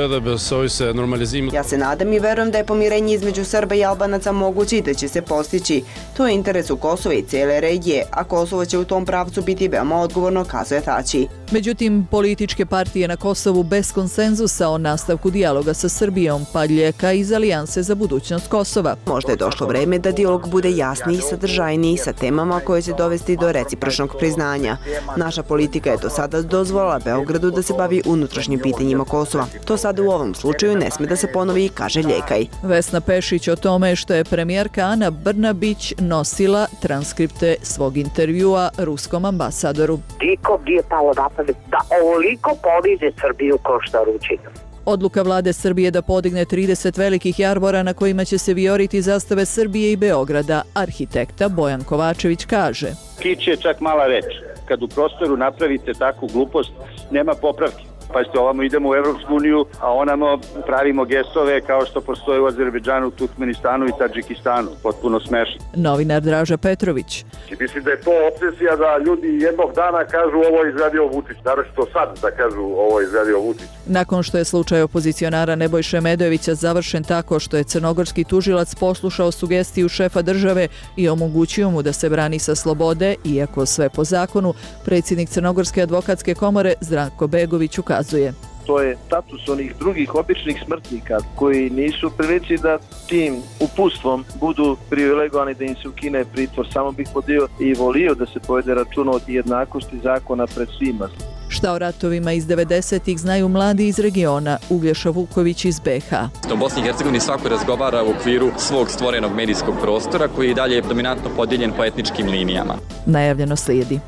Ja se nadam i verujem da je pomirenje između Srba i Albanaca moguće i da će se postići. To je interes u Kosova i cijele regije, a Kosovo će u tom pravcu biti veoma odgovorno, kazuje Tači. Međutim, političke partije na Kosovu bez konsenzusa o nastavku dijaloga sa Srbijom Padljeka iz Alijanse za budućnost Kosova. Možda je došlo vreme da dijalog bude jasniji i sadržajniji sa temama koje će dovesti do recipročnog priznanja. Naša politika je do sada dozvolila Beogradu da se bavi unutrašnjim pitanjima Kosova. To sada u ovom slučaju ne sme da se ponovi, kaže Ljekaj. Vesna Pešić o tome što je premijerka Ana Brnabić nosila transkripte svog intervjua ruskom ambasadoru. Nikom nije palo na pamet da ovoliko ponize Srbiju ko što ručinu. Odluka vlade Srbije da podigne trideset velikih jarbora na kojima će se vijoriti zastave Srbije i Beograda, arhitekta Bojan Kovačević kaže. Kič je čak mala reč. Kad u prostoru napravite takvu glupost, nema popravki. Pazite, ovamo idemo u Evropsku uniju, a onamo pravimo gestove kao što postoje u Azerbejdžanu, Turkmenistanu i Tadžikistanu. Potpuno smešno. Novinar Draža Petrović. Mislim da je to obsesija da ljudi jednog dana kažu ovo je izgradio Vučić. Naročito sad da kažu ovo je izgradio Vučić. Nakon što je slučaj opozicionara Nebojše Medojevića završen tako što je crnogorski tužilac poslušao sugestiju šefa države i omogućio mu da se brani sa slobode, iako sve po zakonu, predsjednik Crnogorske advokatske komore Zdravko Begović ukazuje. To je status onih drugih običnih smrtnika koji nisu prilici da tim uputstvom budu privilegovani da im se ukine pritvor. Samo bih podio i volio da se povede računa od jednakosti zakona pred svima. Šta o ratovima iz devedesetih znaju mladi iz regiona, Uglješa Vuković iz be ha. U Bosni i Hercegovini svako razgovara u okviru svog stvorenog medijskog prostora koji je dalje dominantno podijeljen po etničkim linijama. Najavljeno slijedi.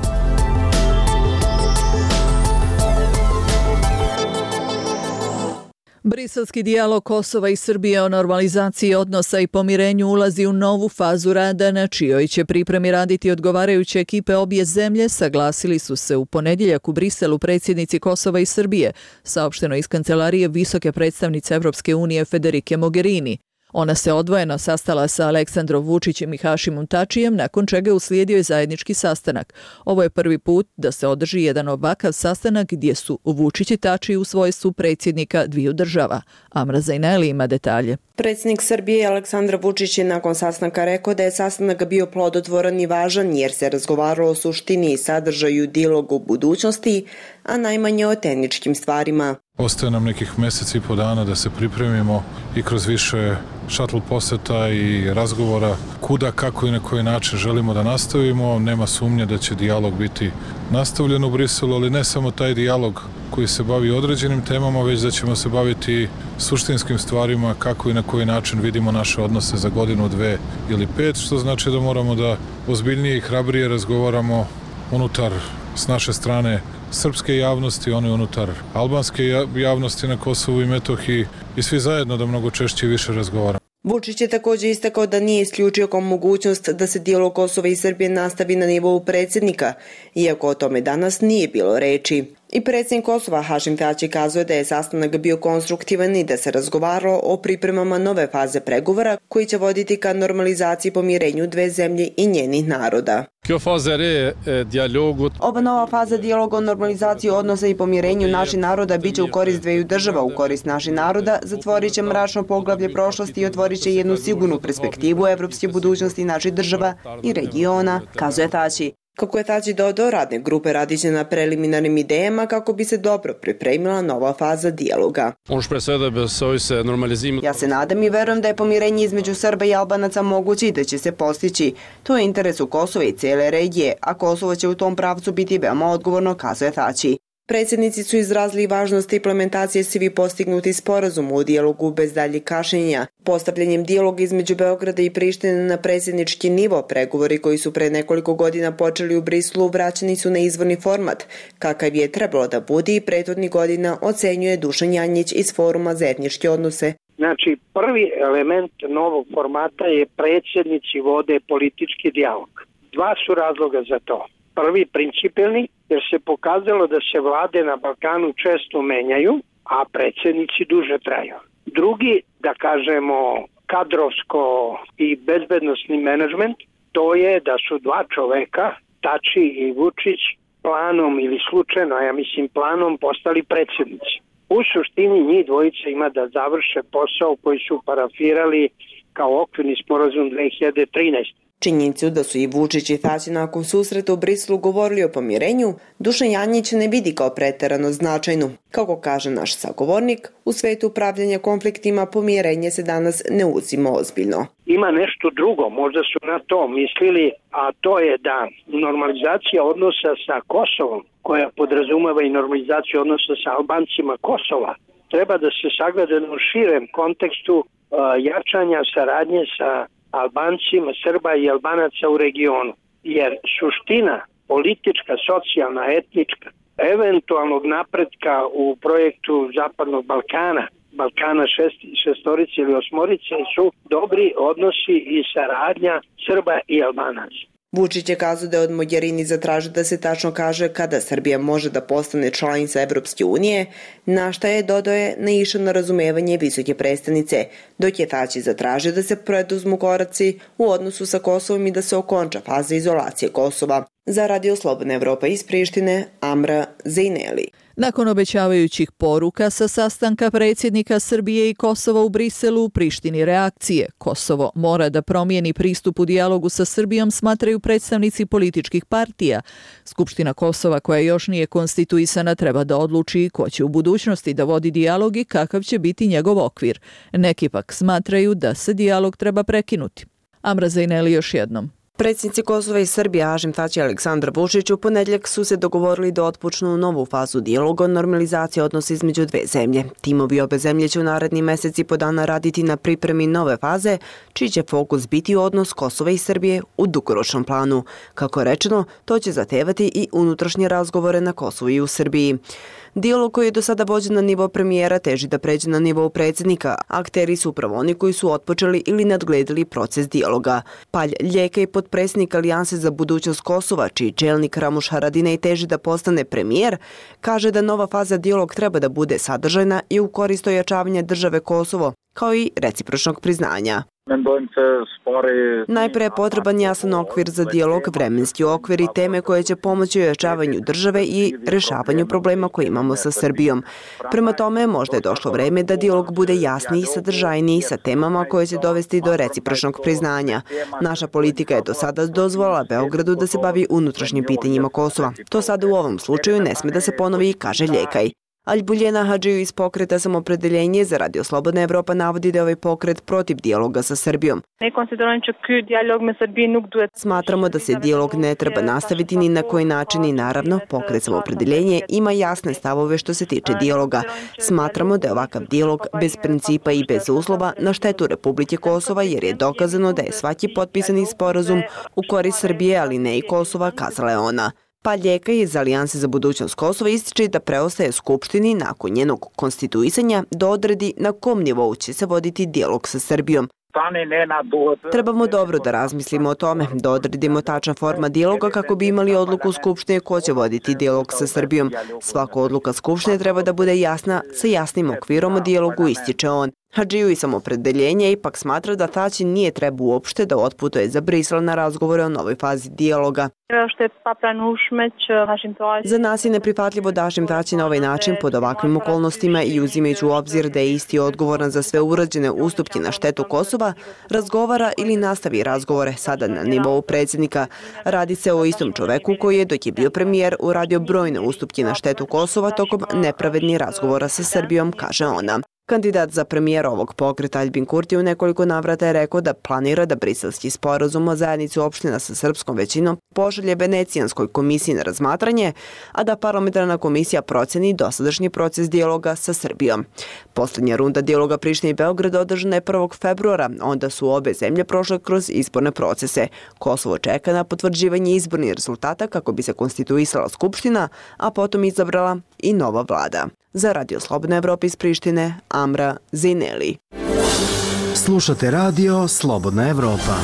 Briselski dijalog Kosova i Srbije o normalizaciji odnosa i pomirenju ulazi u novu fazu rada, na čijoj će pripremi raditi odgovarajuće ekipe obje zemlje, saglasili su se u ponedjeljak u Briselu predsjednici Kosova i Srbije, saopšteno iz kancelarije visoke predstavnice Evropske unije Federike Mogherini. Ona se odvojeno sastala sa Aleksandrom Vučićem i Hašimom Tačijem, nakon čega je uslijedio i zajednički sastanak. Ovo je prvi put da se održi jedan ovakav sastanak gdje su Vučić i Tači u svojstvu predsjednika dviju država. Amra Zajneli ima detalje. Predsjednik Srbije Aleksandar Vučić je nakon sastanka rekao da je sastanak bio plodotvoran i važan jer se razgovaralo o suštini i sadržaju dijaloga u budućnosti, a najmanje o tehničkim stvarima. Ostaje nam nekih mjeseci i po dana da se pripremimo i kroz više šatl poseta i razgovora kuda, kako i na koji način želimo da nastavimo. Nema sumnje da će dijalog biti nastavljen u Briselu, ali ne samo taj dijalog koji se bavi određenim temama, već da ćemo se baviti suštinskim stvarima, kako i na koji način vidimo naše odnose za godinu, dve ili pet, što znači da moramo da ozbiljnije i hrabrije razgovaramo unutar, s naše strane, srpske javnosti, one unutar albanske javnosti na Kosovu i Metohiji, i svi zajedno da mnogo češće i više razgovaramo. Vučić je također istakao da nije isključio kao mogućnost da se dijalog Kosova i Srbije nastavi na nivou predsjednika, iako o tome danas nije bilo reči. I predsjednik Kosova Hašim Tači kazuje da je sastanak bio konstruktivan i da se razgovaralo o pripremama nove faze pregovora koji će voditi ka normalizaciji i pomirenju dve zemlje i njenih naroda. Ova nova faza dijaloga o normalizaciji odnosa i pomirenju naših naroda biće u korist dveju država, u korist naših naroda, zatvorit će mračno poglavlje prošlosti i otvorit će jednu sigurnu perspektivu evropske budućnosti naših država i regiona, kazuje Tači. Kako je Tači dodao, radne grupe radiće na preliminarnim idejama kako bi se dobro pripremila nova faza dijaloga. Ja se nadam i verujem da je pomirenje između Srba i Albanaca moguće i da će se postići. To je interes u Kosova i cijele regije, a Kosovo će u tom pravcu biti veoma odgovorno, kazuje Tači. Predsjednici su izrazili važnost implementacije svi postignuti sporazum u dijalogu bez daljih kašnjenja. Postavljanjem dijaloga između Beograda i Prištine na predsjednički nivo, pregovori koji su pre nekoliko godina počeli u Brislu vraćeni su na izvorni format, kakav je trebalo da bude i prethodnih godina, ocenjuje Dušan Janjić iz Foruma za etničke odnose. Znači, prvi element novog formata je predsjednici vode politički dijalog. Dva su razloga za to. Prvi, principijelni, jer se pokazalo da se vlade na Balkanu često menjaju, a predsjednici duže traju. Drugi, da kažemo, kadrovsko i bezbednostni menadžment, to je da su dva čoveka, Tači i Vučić, planom ili slučajno, ja mislim planom, postali predsjednici. U suštini njih dvojica ima da završe posao koji su parafirali kao okvirni sporazum dve hiljade trinaeste. Činjenicu da su i Vučić i Tači nakon susreta u Brislu govorili o pomirenju, Dušan Janjić ne vidi kao preterano značajnu. Kako kaže naš sagovornik, u svetu upravljanja konfliktima pomirenje se danas ne uzima ozbiljno. Ima nešto drugo, možda su na to mislili, a to je da normalizacija odnosa sa Kosovom, koja podrazumeva i normalizaciju odnosa sa Albancima Kosova, treba da se sagleda u širem kontekstu uh, jačanja saradnje sa Albancima, Srba i Albanaca u regionu. Jer suština politička, socijalna, etnička, eventualnog napretka u projektu Zapadnog Balkana, Balkana šest, šestorice ili osmorice, su dobri odnosi i saradnja Srba i Albanaca. Vučić je kazao da je od Mogherini zatražio da se tačno kaže kada Srbija može da postane članica Evropske unije, na šta je, dodao je, naišao na razumevanje visoke predstavnice, dok je Tači zatražio da se preduzmu koraci u odnosu sa Kosovom i da se okonča faza izolacije Kosova. Za Radio Slobodna Evropa iz Prištine, Amra Zejneli. Nakon obećavajućih poruka sa sastanka predsjednika Srbije i Kosova u Briselu, u Prištini reakcije. Kosovo mora da promijeni pristup u dijalogu sa Srbijom, smatraju predstavnici političkih partija. Skupština Kosova, koja još nije konstituisana, treba da odluči ko će u budućnosti da vodi dijalog i kakav će biti njegov okvir. Neki pak smatraju da se dijalog treba prekinuti. Amra Zejneli još jednom. Predsjednici Kosova i Srbije Hašim Tači i Aleksandar Vučić u ponedjeljak su se dogovorili da otpočnu novu fazu dijaloga o normalizaciji odnosa između dve zemlje. Timovi obe zemlje će u naredni mesec i po dana raditi na pripremi nove faze, čiji će fokus biti odnos Kosova i Srbije u dugoročnom planu. Kako je rečeno, to će zahtevati i unutrašnje razgovore na Kosovu i u Srbiji. Dijalog koji je do sada vođen na nivo premijera teži da pređe na nivo predsjednika. Akteri su upravo oni koji su otpočeli ili nadgledali proces dijaloga. Palj Ljeka i potpredsjednik Alijanse za budućnost Kosova, čiji čelnik Ramuš Haradinaj teži da postane premijer, kaže da nova faza dijalog treba da bude sadržajna i u korist ojačavanja države Kosovo, kao i recipročnog priznanja. Najpre je potreban jasan okvir za dijalog, vremenski okvir i teme koje će pomoći ojačavanju države i rešavanju problema koje imamo sa Srbijom. Prema tome, možda je došlo vreme da dijalog bude jasniji i sadržajniji sa temama koje će dovesti do recipročnog priznanja. Naša politika je do sada dozvolila Beogradu da se bavi unutrašnjim pitanjima Kosova. To sada u ovom slučaju ne sme da se ponovi, kaže Ljekaj. Albuljena Hadžiju iz pokreta Samopredeljenje za Radio Slobodna Evropa navodi da je ovaj pokret protiv dijaloga sa Srbijom. Smatramo da se dijalog ne treba nastaviti ni na koji način i naravno pokret Samopredeljenje ima jasne stavove što se tiče dijaloga. Smatramo da je ovakav dijalog bez principa i bez uslova na štetu Republike Kosova jer je dokazano da je svaki potpisani sporazum u korist Srbije, ali ne i Kosova, kazala je ona. Pa Ljeka iz Alijanse za budućnost Kosova ističe da preostaje Skupštini nakon njenog konstituisanja da odredi na kom nivou će se voditi dijalog sa Srbijom. Trebamo dobro da razmislimo o tome, da odredimo tačan forma dijaloga kako bi imali odluku Skupštine ko će voditi dijalog sa Srbijom. Svaka odluka Skupštine treba da bude jasna sa jasnim okvirom o dijalogu, ističe on. Hadžiju i samopredeljenje ipak smatra da Tači nije treba uopšte da otputuje za Brisel na razgovore o novoj fazi dijaloga. Za nas je neprihvatljivo da Hašim Tači na ovaj način pod ovakvim okolnostima i uzimajući u obzir da je isti odgovoran za sve urađene ustupke na štetu Kosova, razgovara ili nastavi razgovore sada na nivou predsjednika. Radi se o istom čoveku koji je, dok je bio premijer, uradio brojne ustupke na štetu Kosova tokom nepravednih razgovora sa Srbijom, kaže ona. Kandidat za premijera ovog pokreta Aljbin Kurti u nekoliko navrata je rekao da planira da briselski sporazum o zajednici opština sa srpskom većinom pošalje Venecijanskoj komisiji na razmatranje, a da parlamentarna komisija proceni dosadašnji proces dijaloga sa Srbijom. Poslednja runda dijaloga Prištine i Beograda održana je prvog februara, onda su obe zemlje prošle kroz izborne procese. Kosovo čeka na potvrđivanje izbornih rezultata kako bi se konstituisala skupština, a potom izabrala i nova vlada. Za Radio Slobodna Evropa iz Prištine, Amra Zineli. Slušate Radio Slobodna Evropa.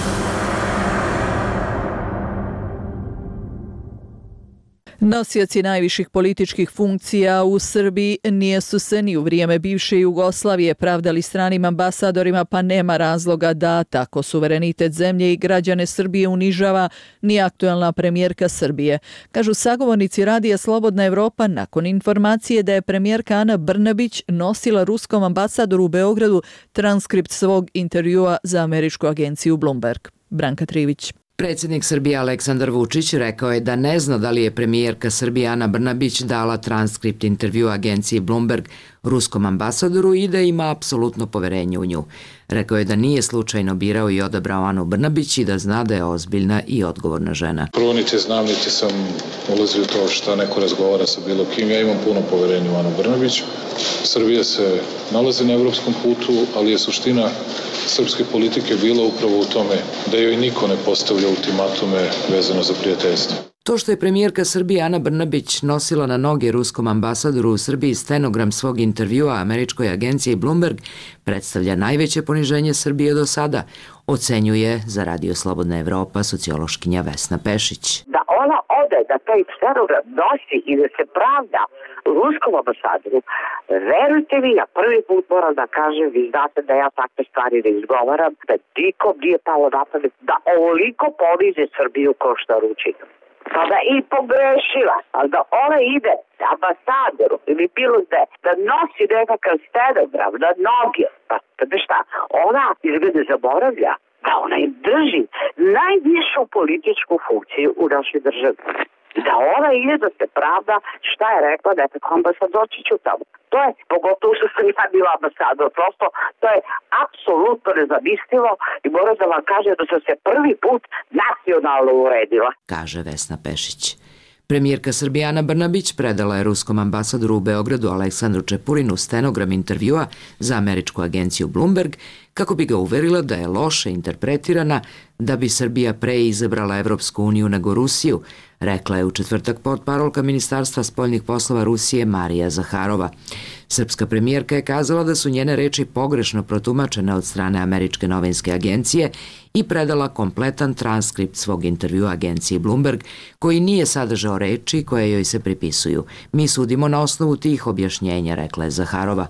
Nosioci najviših političkih funkcija u Srbiji nisu se ni u vrijeme bivše Jugoslavije pravdali stranim ambasadorima, pa nema razloga da tako suverenitet zemlje i građane Srbije unižava ni aktuelna premijerka Srbije. Kažu sagovornici Radija Slobodna Evropa nakon informacije da je premijerka Ana Brnabić nosila ruskom ambasadoru u Beogradu transkript svog intervjua za američku agenciju Bloomberg. Branka Trivić. Predsjednik Srbije Aleksandar Vučić rekao je da ne zna da li je premijerka Srbije Ana Brnabić dala transkript intervjua agenciji Bloomberg ruskom ambasadoru i da ima apsolutno poverenje u nju. Rekao je da nije slučajno birao i odabrao Anu Brnabić i da zna da je ozbiljna i odgovorna žena. Prvo niti znam, niti sam ulazio u to šta neko razgovara sa bilo kim. Ja imam puno poverenja u Anu Brnabić. Srbija se nalazi na evropskom putu, ali je suština srpske politike bila upravo u tome da joj niko ne postavlja ultimatume vezano za prijateljstvo. To što je premijerka Srbije Ana Brnabić nosila na noge ruskom ambasadoru u Srbiji stenogram svog intervjua američkoj agenciji Bloomberg predstavlja najveće poniženje Srbije do sada, ocenjuje za Radio Slobodna Evropa sociološkinja Vesna Pešić. Da ona ode, da taj stenogram nosi i da se pravda ruskom ambasadoru, verujte mi, ja prvi put moram da kažem, vi znate da ja takve stvari ne izgovaram, da nikom nije palo na pamet da ovoliko poniže Srbiju ko što ručinu. Sada i pogrešila, ali da ona ide ambasadoru ili bilo gde, da nosi nekakav stenogram na noge, pa znate šta, ona izgleda zaboravlja da ona im drži najvišu političku funkciju u našoj državi. Da ona ide da se pravda šta je rekla nekako ambasadorčiću tamo. To je, pogotovo što sam ja bila ambasador, prosto to je apsolutno nezamislivo i moram da vam kažem da sam se prvi put nacionalno uredila. Kaže Vesna Pešić. Premijerka Srbije Ana Brnabić predala je ruskom ambasadoru u Beogradu Aleksandru Čepurinu stenogram intervjua za američku agenciju Bloomberg kako bi ga uverila da je loše interpretirana da bi Srbija pre izabrala Evropsku uniju nego Rusiju, rekla je u četvrtak potparolka Ministarstva spoljnih poslova Rusije Marija Zaharova. Srpska premijerka je kazala da su njene reči pogrešno protumačene od strane američke novinske agencije i predala kompletan transkript svog intervjua agenciji Bloomberg, koji nije sadržao reči koje joj se pripisuju. Mi sudimo na osnovu tih objašnjenja, rekla je Zaharova.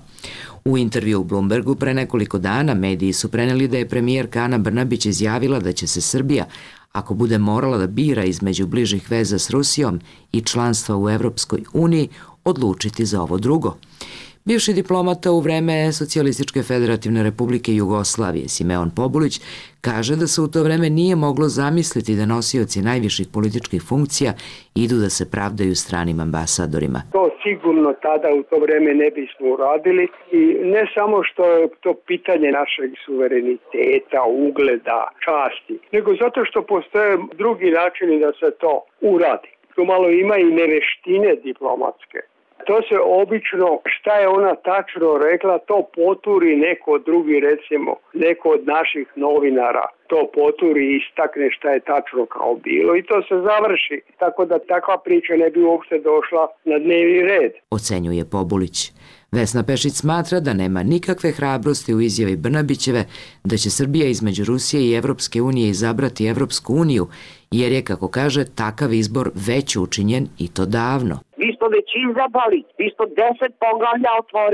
U intervju u Bloombergu pre nekoliko dana mediji su preneli da je premijerka Ana Brnabić izjavila da će se Srbija, ako bude morala da bira između bližih veza s Rusijom i članstva u Evropskoj uniji, odlučiti za ovo drugo. Bivši diplomata u vreme Socijalističke federativne republike Jugoslavije Simeon Pobulić kaže da se u to vreme nije moglo zamisliti da nosioci najviših političkih funkcija idu da se pravdaju stranim ambasadorima. To sigurno tada u to vreme ne bismo uradili i ne samo što je to pitanje našeg suvereniteta, ugleda, časti, nego zato što postoje drugi načini da se to uradi. Tu malo ima i neveštine diplomatske. To se obično, šta je ona tačno rekla, to poturi neko drugi, recimo, neko od naših novinara. To poturi i istakne šta je tačno kao bilo i to se završi. Tako da takva priča ne bi uopšte došla na dnevni red. Ocenjuje Pobulić. Vesna Pešić smatra da nema nikakve hrabrosti u izjavi Brnabićeve da će Srbija između Rusije i Evropske unije izabrati Evropsku uniju, jer je, kako kaže, takav izbor već učinjen i to davno. Mi smo već izabrali, mi smo deset poglavlja otvorili.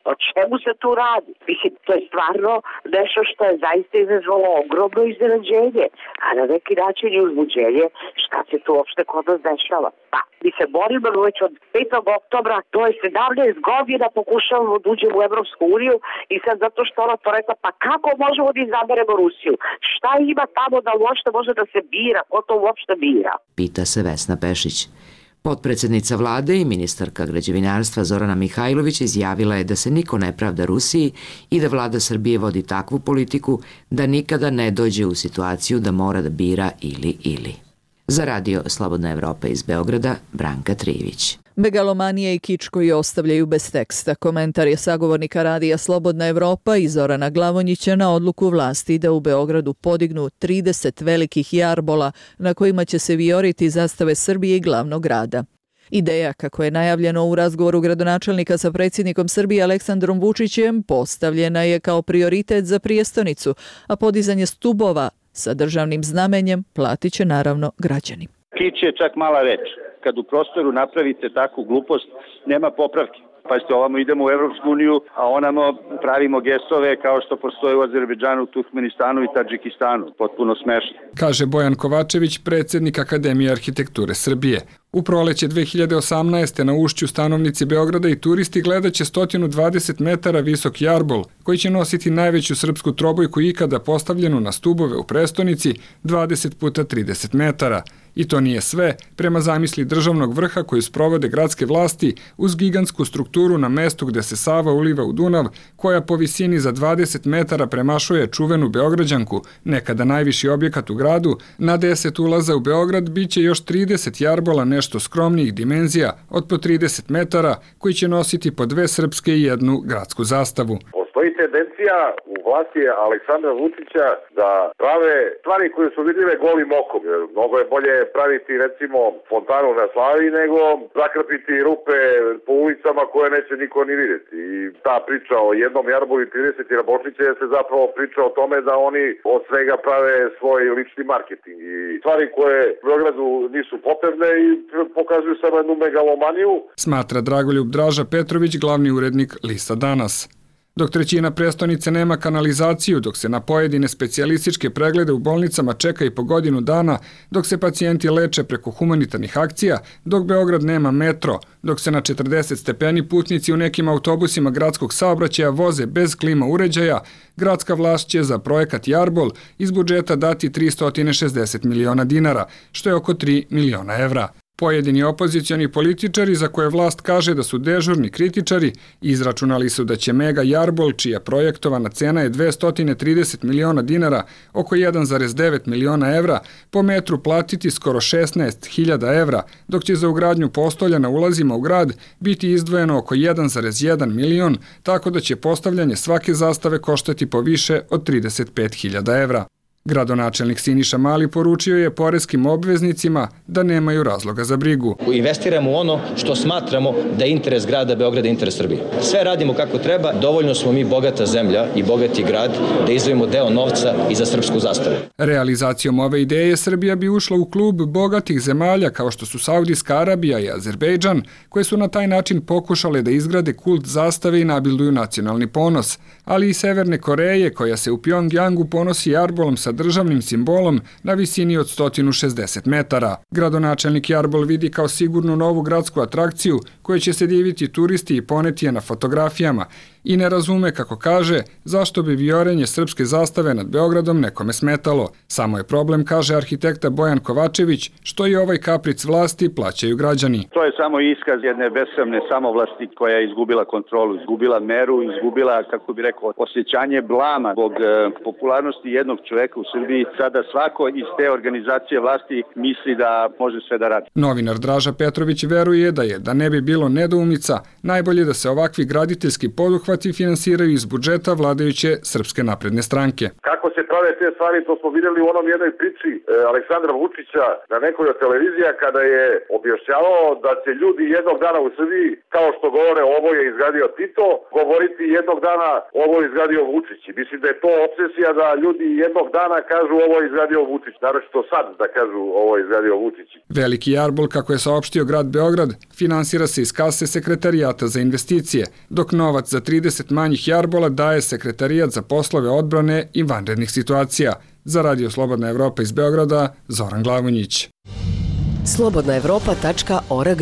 O čemu se tu radi? Mislim, to je stvarno nešto što je zaista izazvalo ogromno iznenađenje, a na neki način i uzbuđenje šta se tu uopšte kod nas dešava. Pa, mi se borimo već od petog oktobra, to je sedamnaest godina pokušavamo da uđemo u Evropsku uniju i sad zato što ona to rekla, pa kako možemo da izaberemo Rusiju? Šta ima tamo da uopšte može da se bira? Ko to uopšte bira? Pita se Vesna Pešić. Potpredsednica vlade i ministarka građevinarstva Zorana Mihajlović izjavila je da se niko ne pravda Rusiji i da vlada Srbije vodi takvu politiku da nikada ne dođe u situaciju da mora da bira ili ili. Za radio Slobodna Evropa iz Beograda, Branka Trivić. Megalomanija i kič koji ostavljaju bez teksta. Komentar je sagovornika radija Slobodna Evropa i Zorana Glavonjića na odluku vlasti da u Beogradu podignu trideset velikih jarbola na kojima će se vijoriti zastave Srbije i glavnog grada. Ideja, kako je najavljeno u razgovoru gradonačelnika sa predsjednikom Srbije Aleksandrom Vučićem, postavljena je kao prioritet za prijestonicu, a podizanje stubova sa državnim znamenjem platit će naravno građani. Kič je čak mala reč. Kad u prostoru napravite takvu glupost, nema popravke. Pazite, ovamo idemo u Evropsku uniju, a onamo pravimo gestove kao što postoje u Azerbejdžanu, Turkmenistanu i Tadžikistanu. Potpuno smešno. Kaže Bojan Kovačević, predsjednik Akademije arhitekture Srbije. U proleće dve hiljade osamnaeste. na Ušću stanovnici Beograda i turisti gledaće sto dvadeset metara visok jarbol, koji će nositi najveću srpsku trobojku ikada postavljenu na stubove u prestonici dvadeset puta trideset metara. I to nije sve, prema zamisli državnog vrha koju sprovode gradske vlasti uz gigantsku strukturu na mestu gde se Sava uliva u Dunav, koja po visini za dvadeset metara premašuje čuvenu Beograđanku, nekada najviši objekat u gradu, na deset ulaza u Beograd biće još trideset jarbola nešto skromnijih dimenzija od po trideset metara, koji će nositi po dve srpske i jednu gradsku zastavu. Postoji tendencija u vlasti Aleksandra Vučića da prave stvari koje su vidljive golim okom. Mnogo je bolje praviti recimo fontanu na Slavi nego zakrpiti rupe po ulicama koje neće niko ni vidjeti. I ta priča o jednom jarbolu i trideset jarbočića je se zapravo priča o tome da oni od svega prave svoj lični marketing. I stvari koje u Beogradu nisu potrebne i pokazuju samo jednu megalomaniju. Smatra Dragoljub Draža Petrović, glavni urednik Lista Danas. Dok trećina prestonice nema kanalizaciju, dok se na pojedine specijalističke preglede u bolnicama čeka i po godinu dana, dok se pacijenti leče preko humanitarnih akcija, dok Beograd nema metro, dok se na četrdeset stepeni putnici u nekim autobusima gradskog saobraćaja voze bez klima uređaja, gradska vlast će za projekat Jarbol iz budžeta dati tristo šezdeset miliona dinara, što je oko tri miliona evra. Pojedini opozicioni političari, za koje vlast kaže da su dežurni kritičari, izračunali su da će mega jarbol, čija projektovana cena je dvesta trideset miliona dinara, oko jedan zarez devet miliona evra, po metru platiti skoro šesnaest hiljada evra, dok će za ugradnju postolja na ulazima u grad biti izdvojeno oko jedan zarez jedan milion, tako da će postavljanje svake zastave koštati po više od trideset pet hiljada evra. Gradonačelnik Siniša Mali poručio je poreskim obveznicima da nemaju razloga za brigu. Investiramo u ono što smatramo da je interes grada Beograda, interes Srbije. Sve radimo kako treba, dovoljno smo mi bogata zemlja i bogati grad da izdvojimo deo novca i za srpsku zastavu. Realizacijom ove ideje Srbija bi ušla u klub bogatih zemalja kao što su Saudijska Arabija i Azerbejdžan, koje su na taj način pokušale da izgrade kult zastave i nabilduju nacionalni ponos, ali i Severne Koreje, koja se u Pjongjangu ponosi jarbolom sa državnim simbolom na visini od sto šezdeset metara. Gradonačelnik jarbol vidi kao sigurnu novu gradsku atrakciju koje će se diviti turisti i poneti je na fotografijama i ne razume, kako kaže, zašto bi vijorenje srpske zastave nad Beogradom nekome smetalo. Samo je problem, kaže arhitekta Bojan Kovačević, što i ovaj kapric vlasti plaćaju građani. To je samo iskaz jedne besramne samovlasti koja je izgubila kontrolu, izgubila meru, izgubila, kako bi rekao, osjećanje blama zbog e, popularnosti jednog čoveka u Srbiji. Sada svako iz te organizacije vlasti misli da može sve da radi. Novinar Draža Petrović veruje da je, da ne bi bilo nedoumica, najbolje da se ovakvi graditeljski poduhvati finansiraju iz budžeta vladajuće Srpske napredne stranke. Kako se prave te stvari, to smo vidjeli u onom jednoj priči e, Aleksandra Vučića na nekoj od televizija kada je objašnjavao da će ljudi jednog dana u Srbiji, kao što govore ovo je izgradio Tito, govoriti jednog dana ovo je izgradio Vučić. Mislim da je to obsesija da ljudi jednog dana kažu ovo je izgradio Vučić, naročito sad da kažu ovo je izgradio Vučić. Veliki jarbol, kako je saopštio grad Beograd, finansira se iz kase Sekretarijata za investicije, dok novac za trideset trideset manjih jarbola daje Sekretarijat za poslove odbrane i vanrednih situacija. Za Radio Slobodna Evropa iz Beograda, Zoran Glavonjić. slobodna evropa tačka org.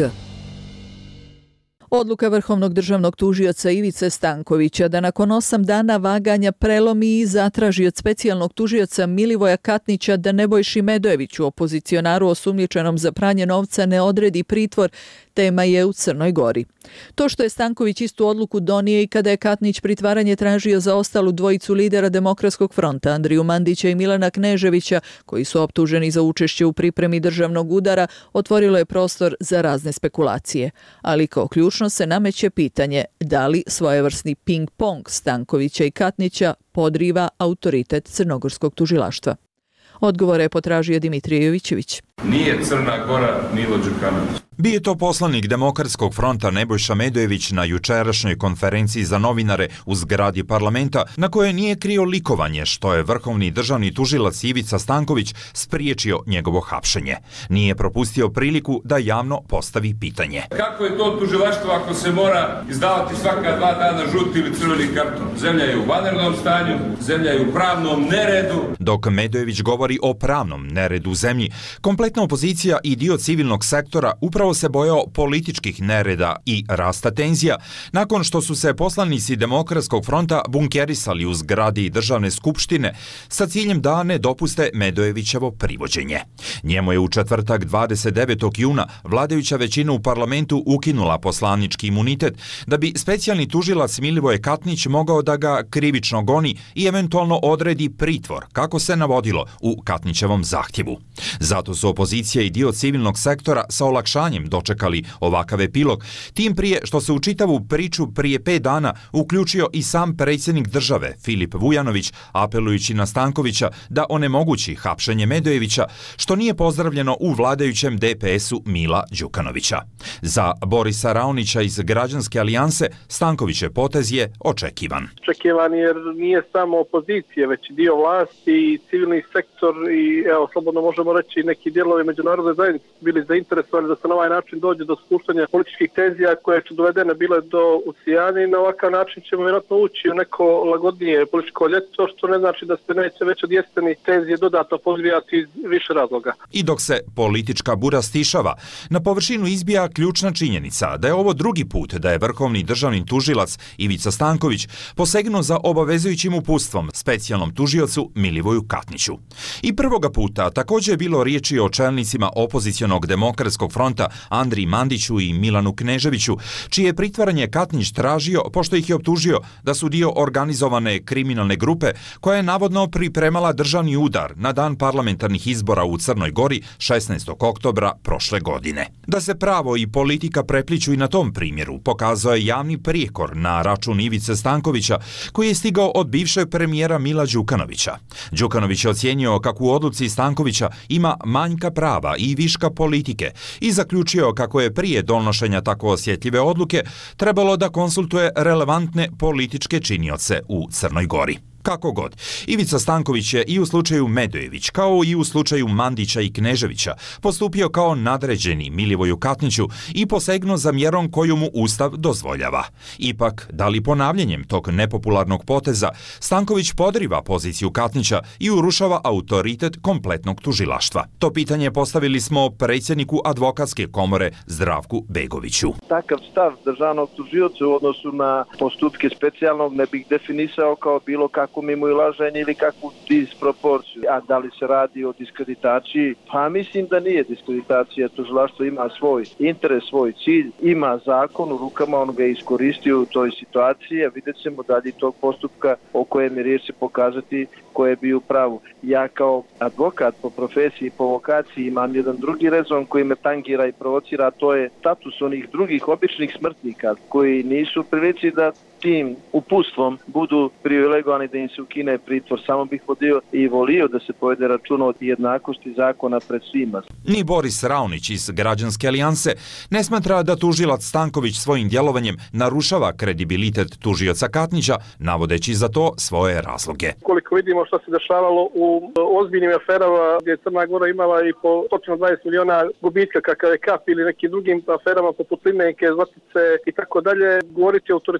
Odluka Vrhovnog državnog tužioca Ivice Stankovića da nakon osam dana vaganja prelomi i zatraži od specijalnog tužioca Milivoja Katnića da Nebojši Medojeviću, opozicionaru osumnjičenom za pranje novca, ne odredi pritvor, tema je u Crnoj Gori. To što je Stanković istu odluku donio i kada je Katnić pritvaranje tražio za ostalu dvojicu lidera Demokratskog fronta, Andriju Mandića i Milana Kneževića, koji su optuženi za učešće u pripremi državnog udara, otvorilo je prostor za razne spekulacije. Ali kao ključno se nameće pitanje da li svojevrsni ping-pong Stankovića i Katnića podriva autoritet crnogorskog tužilaštva. Odgovore je potražio Dimitrije Jovićević. Nije Crna Gora Milo Đukanović. Bio je to poslanik Demokratskog fronta Nebojša Medojević na jučerašnjoj konferenciji za novinare u zgradi parlamenta, na kojoj nije krio likovanje što je vrhovni državni tužilac Ivica Stanković spriječio njegovo hapšenje. Nije propustio priliku da javno postavi pitanje. Kako je to tužilaštvo ako se mora izdavati svaka dva dana žuti ili crveni karton? Zemlja je u vanrednom stanju, zemlja je u pravnom neredu. Dok Medojević govori o pravnom neredu u zemlji, kompletna opozicija i dio civilnog sektora upravo se bojao političkih nereda i rasta tenzija nakon što su se poslanici Demokratskog fronta bunkerisali u zgradi Državne skupštine sa ciljem da ne dopuste Medojevićevo privođenje. Njemu je u četvrtak dvadeset devetog juna vladajuća većina u parlamentu ukinula poslanički imunitet da bi specijalni tužilac Milivoje Katnić mogao da ga krivično goni i eventualno odredi pritvor, kako se navodilo u Katnićevom zahtjevu. Zato su opozicija i dio civilnog sektora sa olakšanjem dočekali ovakav epilog, tim prije što se u čitavu priču prije pet dana uključio i sam predsjednik države Filip Vujanović, apelujući na Stankovića da onemogući hapšenje Medojevića, što nije pozdravljeno u vladajućem D P S-u Mila Đukanovića. Za Borisa Raonića iz Građanske alijanse Stankovićev potez je očekivan. Očekivan jer nije samo opozicije, već i dio vlasti i civilni sektor i evo, slobodno možemo reći neki dijelovi međunarodne zajednice bili zainteresovani da se na ovaj način dođe do spuštanja političkih tenzija koje su dovedene bile do usijanja i na ovakav način ćemo vjerojatno ući u neko lagodnije političko ljeto, što ne znači da se neće već od jeseni tenzije dodatno podvijati iz više razloga. I dok se politička bura stišava, na površinu izbija ključna činjenica da je ovo drugi put da je vrhovni državni tužilac Ivica Stanković posegnuo za obavezujućim uputstvom specijalnom tužiocu Milivoju Katniću. I prvoga puta također je bilo riječi o čelnicima opozicionog Demokratskog fronta Andriji Mandiću i Milanu Kneževiću, čije je pritvaranje Katnić tražio pošto ih je optužio da su dio organizovane kriminalne grupe koja je navodno pripremala državni udar na dan parlamentarnih izbora u Crnoj Gori šesnaestog oktobra prošle godine. Da se pravo i politika prepliću i na tom primjeru pokazao je javni prijekor na račun Ivice Stankovića koji je stigao od bivšeg premijera Mila Đukanovića. Đukanović je ocijenio kako u odluci Stankovića ima manjka prava i viška politike i zaključio kako je prije donošenja tako osjetljive odluke trebalo da konsultuje relevantne političke činioce u Crnoj Gori. Kako god, Ivica Stanković je i u slučaju Medojević, kao i u slučaju Mandića i Kneževića, postupio kao nadređeni Milivoju Katniću i posegnuo za mjerom koju mu Ustav dozvoljava. Ipak, da li ponavljanjem tog nepopularnog poteza, Stanković podriva poziciju Katnića i urušava autoritet kompletnog tužilaštva? To pitanje postavili smo predsjedniku advokatske komore Zdravku Begoviću. Takav stav državnog tužioca u odnosu na postupke specijalnog ne bih definisao kao bilo kako mimo ilaženje ili kakvu disproporciju. A da li se radi o diskreditaciji? Pa mislim da nije diskreditacija. Tužilaštvo ima svoj interes, svoj cilj, ima zakon u rukama, on ga je iskoristio u toj situaciji, a vidjet ćemo dalje tog postupka o kojem je riječ se pokazati ko je bio u pravu. Ja kao advokat po profesiji i po vokaciji imam jedan drugi rezon koji me tangira i provocira, a to je status onih drugih običnih smrtnika koji nisu u prilici da tim uputstvom budu privilegovani da im se ukine pritvor. Samo bih vodio i volio da se povede računa o jednakosti zakona pred svima. Ni Boris Raonić iz Građanske alijanse ne smatra da tužilac Stanković svojim djelovanjem narušava kredibilitet tužioca Katnića, navodeći za to svoje razloge. Koliko vidimo što se dešavalo u ozbiljnim aferama gdje je Crna Gora imala i po sto dvadeset miliona gubitka kakav je Kap ili nekim drugim aferama poput Limenke, Zlatice i tako dalje, govoriti o autoritetu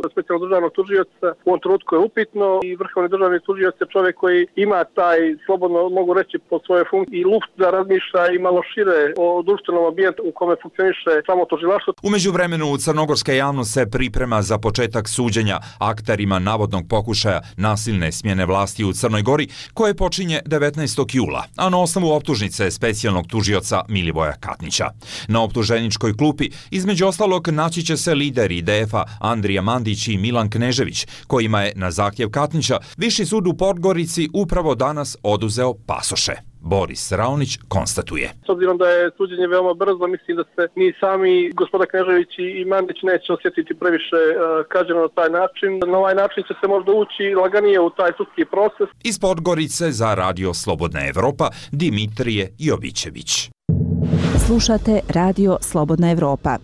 specijalnog državnog tužioca u ovom trenutku je upitno i vrhovni državni tužioc je čovjek koji ima taj, slobodno mogu reći po svojoj funkciji, luft da razmišlja i malo šire o društvenom ambijentu u kome funkcioniše samo tužilaštvo. U međuvremenu crnogorska javnost se priprema za početak suđenja akterima navodnog pokušaja nasilne smjene vlasti u Crnoj Gori, koje počinje devetnaestog jula, a na osnovu optužnice specijalnog tužioca Milivoja Katnića. Na optuženičkoj klupi između ostalog naći će se lideri D F-a Andrija Mandić i Milan Knežević, kojima je na zahtjev Katnića Viši sud u Podgorici upravo danas oduzeo pasoše. Boris Raonić konstatuje. S obzirom da je suđenje veoma brzo, mislim da se ni sami gospoda Knežević i Mandić neće osjetiti previše kažnjeno na taj način. Na ovaj način će se možda ući laganije u taj sudski proces. Iz Podgorice za Radio Slobodna Evropa, Dimitrije Jovićević. Slušate Radio Slobodna Evropa.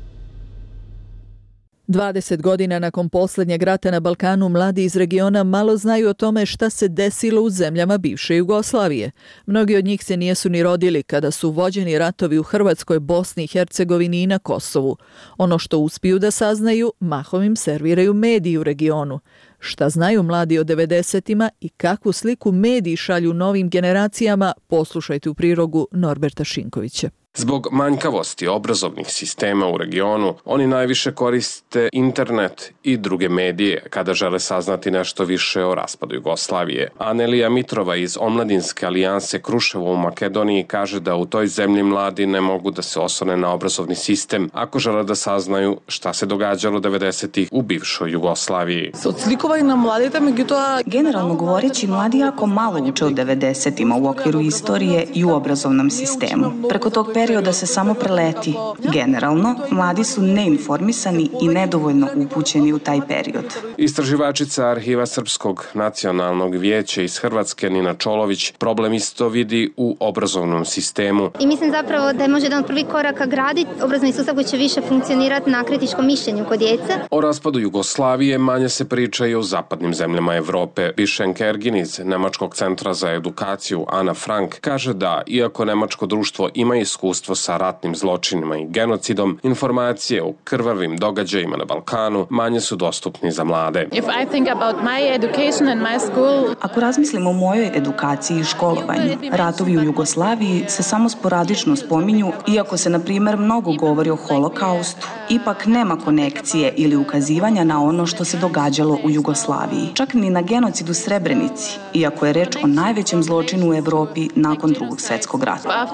dvadeset godina nakon posljednjeg rata na Balkanu, mladi iz regiona malo znaju o tome šta se desilo u zemljama bivše Jugoslavije. Mnogi od njih se nijesu ni rodili kada su vođeni ratovi u Hrvatskoj, Bosni i Hercegovini i na Kosovu. Ono što uspiju da saznaju, mahom im serviraju mediji u regionu. Šta znaju mladi o devedesetima i kakvu sliku mediji šalju novim generacijama, poslušajte u prilogu Norberta Šinkovića. Zbog manjkavosti obrazovnih sistema u regionu, oni najviše koriste internet i druge medije kada žele saznati nešto više o raspadu Jugoslavije. Anelija Mitrova iz Omladinske alijanse Kruševo u Makedoniji kaže da u toj zemlji mladi ne mogu da se oslone na obrazovni sistem ako žele da saznaju šta se događalo devedesetih u bivšoj Jugoslaviji. Generalno govoreći, mladi jako malo uče o devedesetima u okviru istorije i u obrazovnom sistemu. Preko tog perioda se samo preleti. Generalno, mladi su neinformisani i nedovoljno upućeni u taj period. Istraživačica Arhiva Srpskog nacionalnog vijeća iz Hrvatske Nina Čolović problem isto vidi u obrazovnom sistemu. I mislim zapravo da je možda jedan od prvih koraka graditi obrazovni sustav koji će više funkcionirati na kritičkom mišljenju kod djece. O raspadu Jugoslavije manje se priča i u zapadnim zemljama Evrope. Bišen Kergin iz Nemačkog centra za edukaciju Ana Frank kaže da, iako nemačko društvo ima iskustvo sa ratnim zločinima i genocidom, informacije o krvavim događajima na Balkanu manje su dostupni za mlade. Ako razmislimo o mojoj edukaciji i školovanju, ratovi u Jugoslaviji se samo sporadično spominju, iako se, na primjer, mnogo govori o holokaustu, ipak nema konekcije ili ukazivanja na ono što se događalo u Jugoslaviji. Čak ni na genocid u Srebrenici, iako je reč o najvećem zločinu u Evropi nakon drugog svjetskog rata.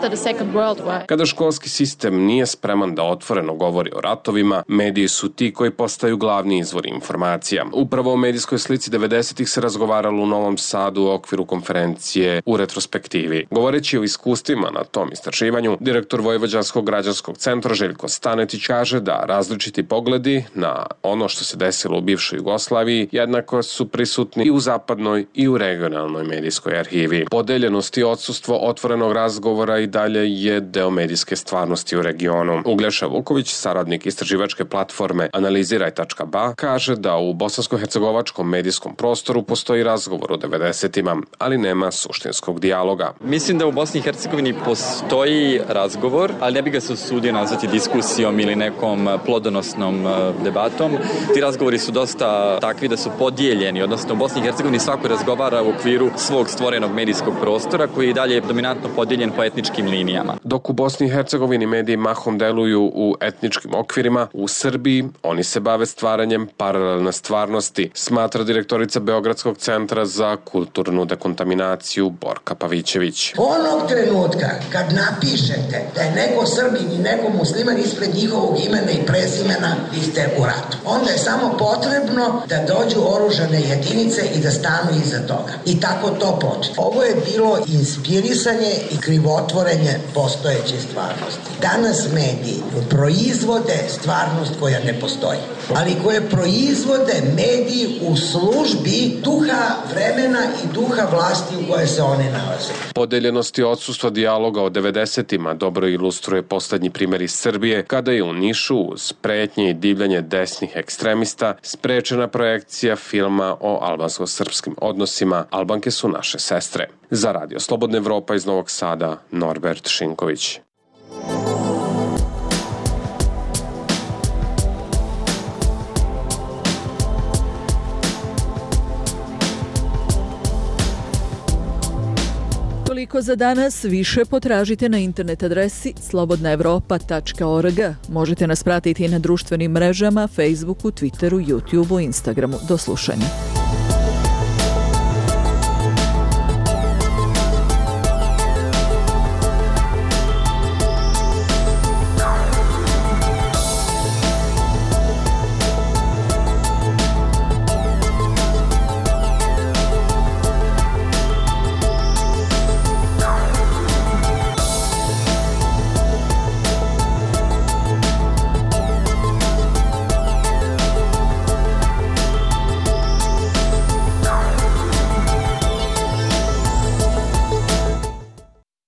Kada školski sistem nije spreman da otvoreno govori o ratovima, mediji su ti koji postaju glavni izvori informacija. Upravo o medijskoj slici devedesetih se razgovaralo u Novom Sadu u okviru konferencije u retrospektivi. Govoreći o iskustvima na tom istraživanju, direktor Vojvođanskog građanskog centra Željko Stanetić kaže da različiti pogledi na ono što se desilo u bivšoj Jugoslaviji jednako su prisutni i u zapadnoj i u regionalnoj medijskoj arhivi. Podeljenost i odsustvo otvorenog razgovora i dalje je deo medijske stvarnosti u regionu. Uglješa Vuković, saradnik istraživačke platforme Analiziraj tačka ba, kaže da u bosansko-hercegovačkom medijskom prostoru postoji razgovor o devedesetima, ali nema suštinskog dijaloga. Mislim da u Bosni i Hercegovini postoji razgovor, ali ne bi ga se usudio nazvati diskusijom ili nekom plodonosnom debatom. Ti razgovori su dosta takvi da su podijeljeni, odnosno u Bosni i Hercegovini svako razgovara u okviru svog stvorenog medijskog prostora koji je dalje dominantno podijeljen po etničkim linijama. Dok u Bosni i Hercegovini mediji mahom deluju u etničkim okvirima, u Srbiji oni se bave stvaranjem paralelne stvarnosti, smatra direktorica Beogradskog centra za kulturnu dekontaminaciju Borka Pavićević. Onog trenutka kad napišete da je neko Srbin i neko musliman ispred njihovog imena i prezimena, vi ste u ratu. Onda je samo potrebno da dođu oružane jedinice i da stanu iza toga. I tako to počne. Ovo je bilo inspirisanje i krivotvorenje postojeće stvarnosti. Danas mediji proizvode stvarnost koja ne postoji, ali koje proizvode mediji u službi duha vremena i duha vlasti u koje se one nalaze. Podeljenost i odsustvo dijaloga o devedesetima dobro ilustruje poslednji primjer iz Srbije, kada je u Nišu uz pretnje i divljanje desnih ekstremista sprečena projekcija filma o albansko-srpskim odnosima Albanke su naše sestre. Za Radio Slobodna Evropa iz Novog Sada, Norbert Šinković. toliko za danas. Više potražite na internet adresi slobodna evropa tačka org. Možete nas pratiti i na društvenim mrežama, Facebooku, Twitteru, YouTubeu, Instagramu. Do slušanja.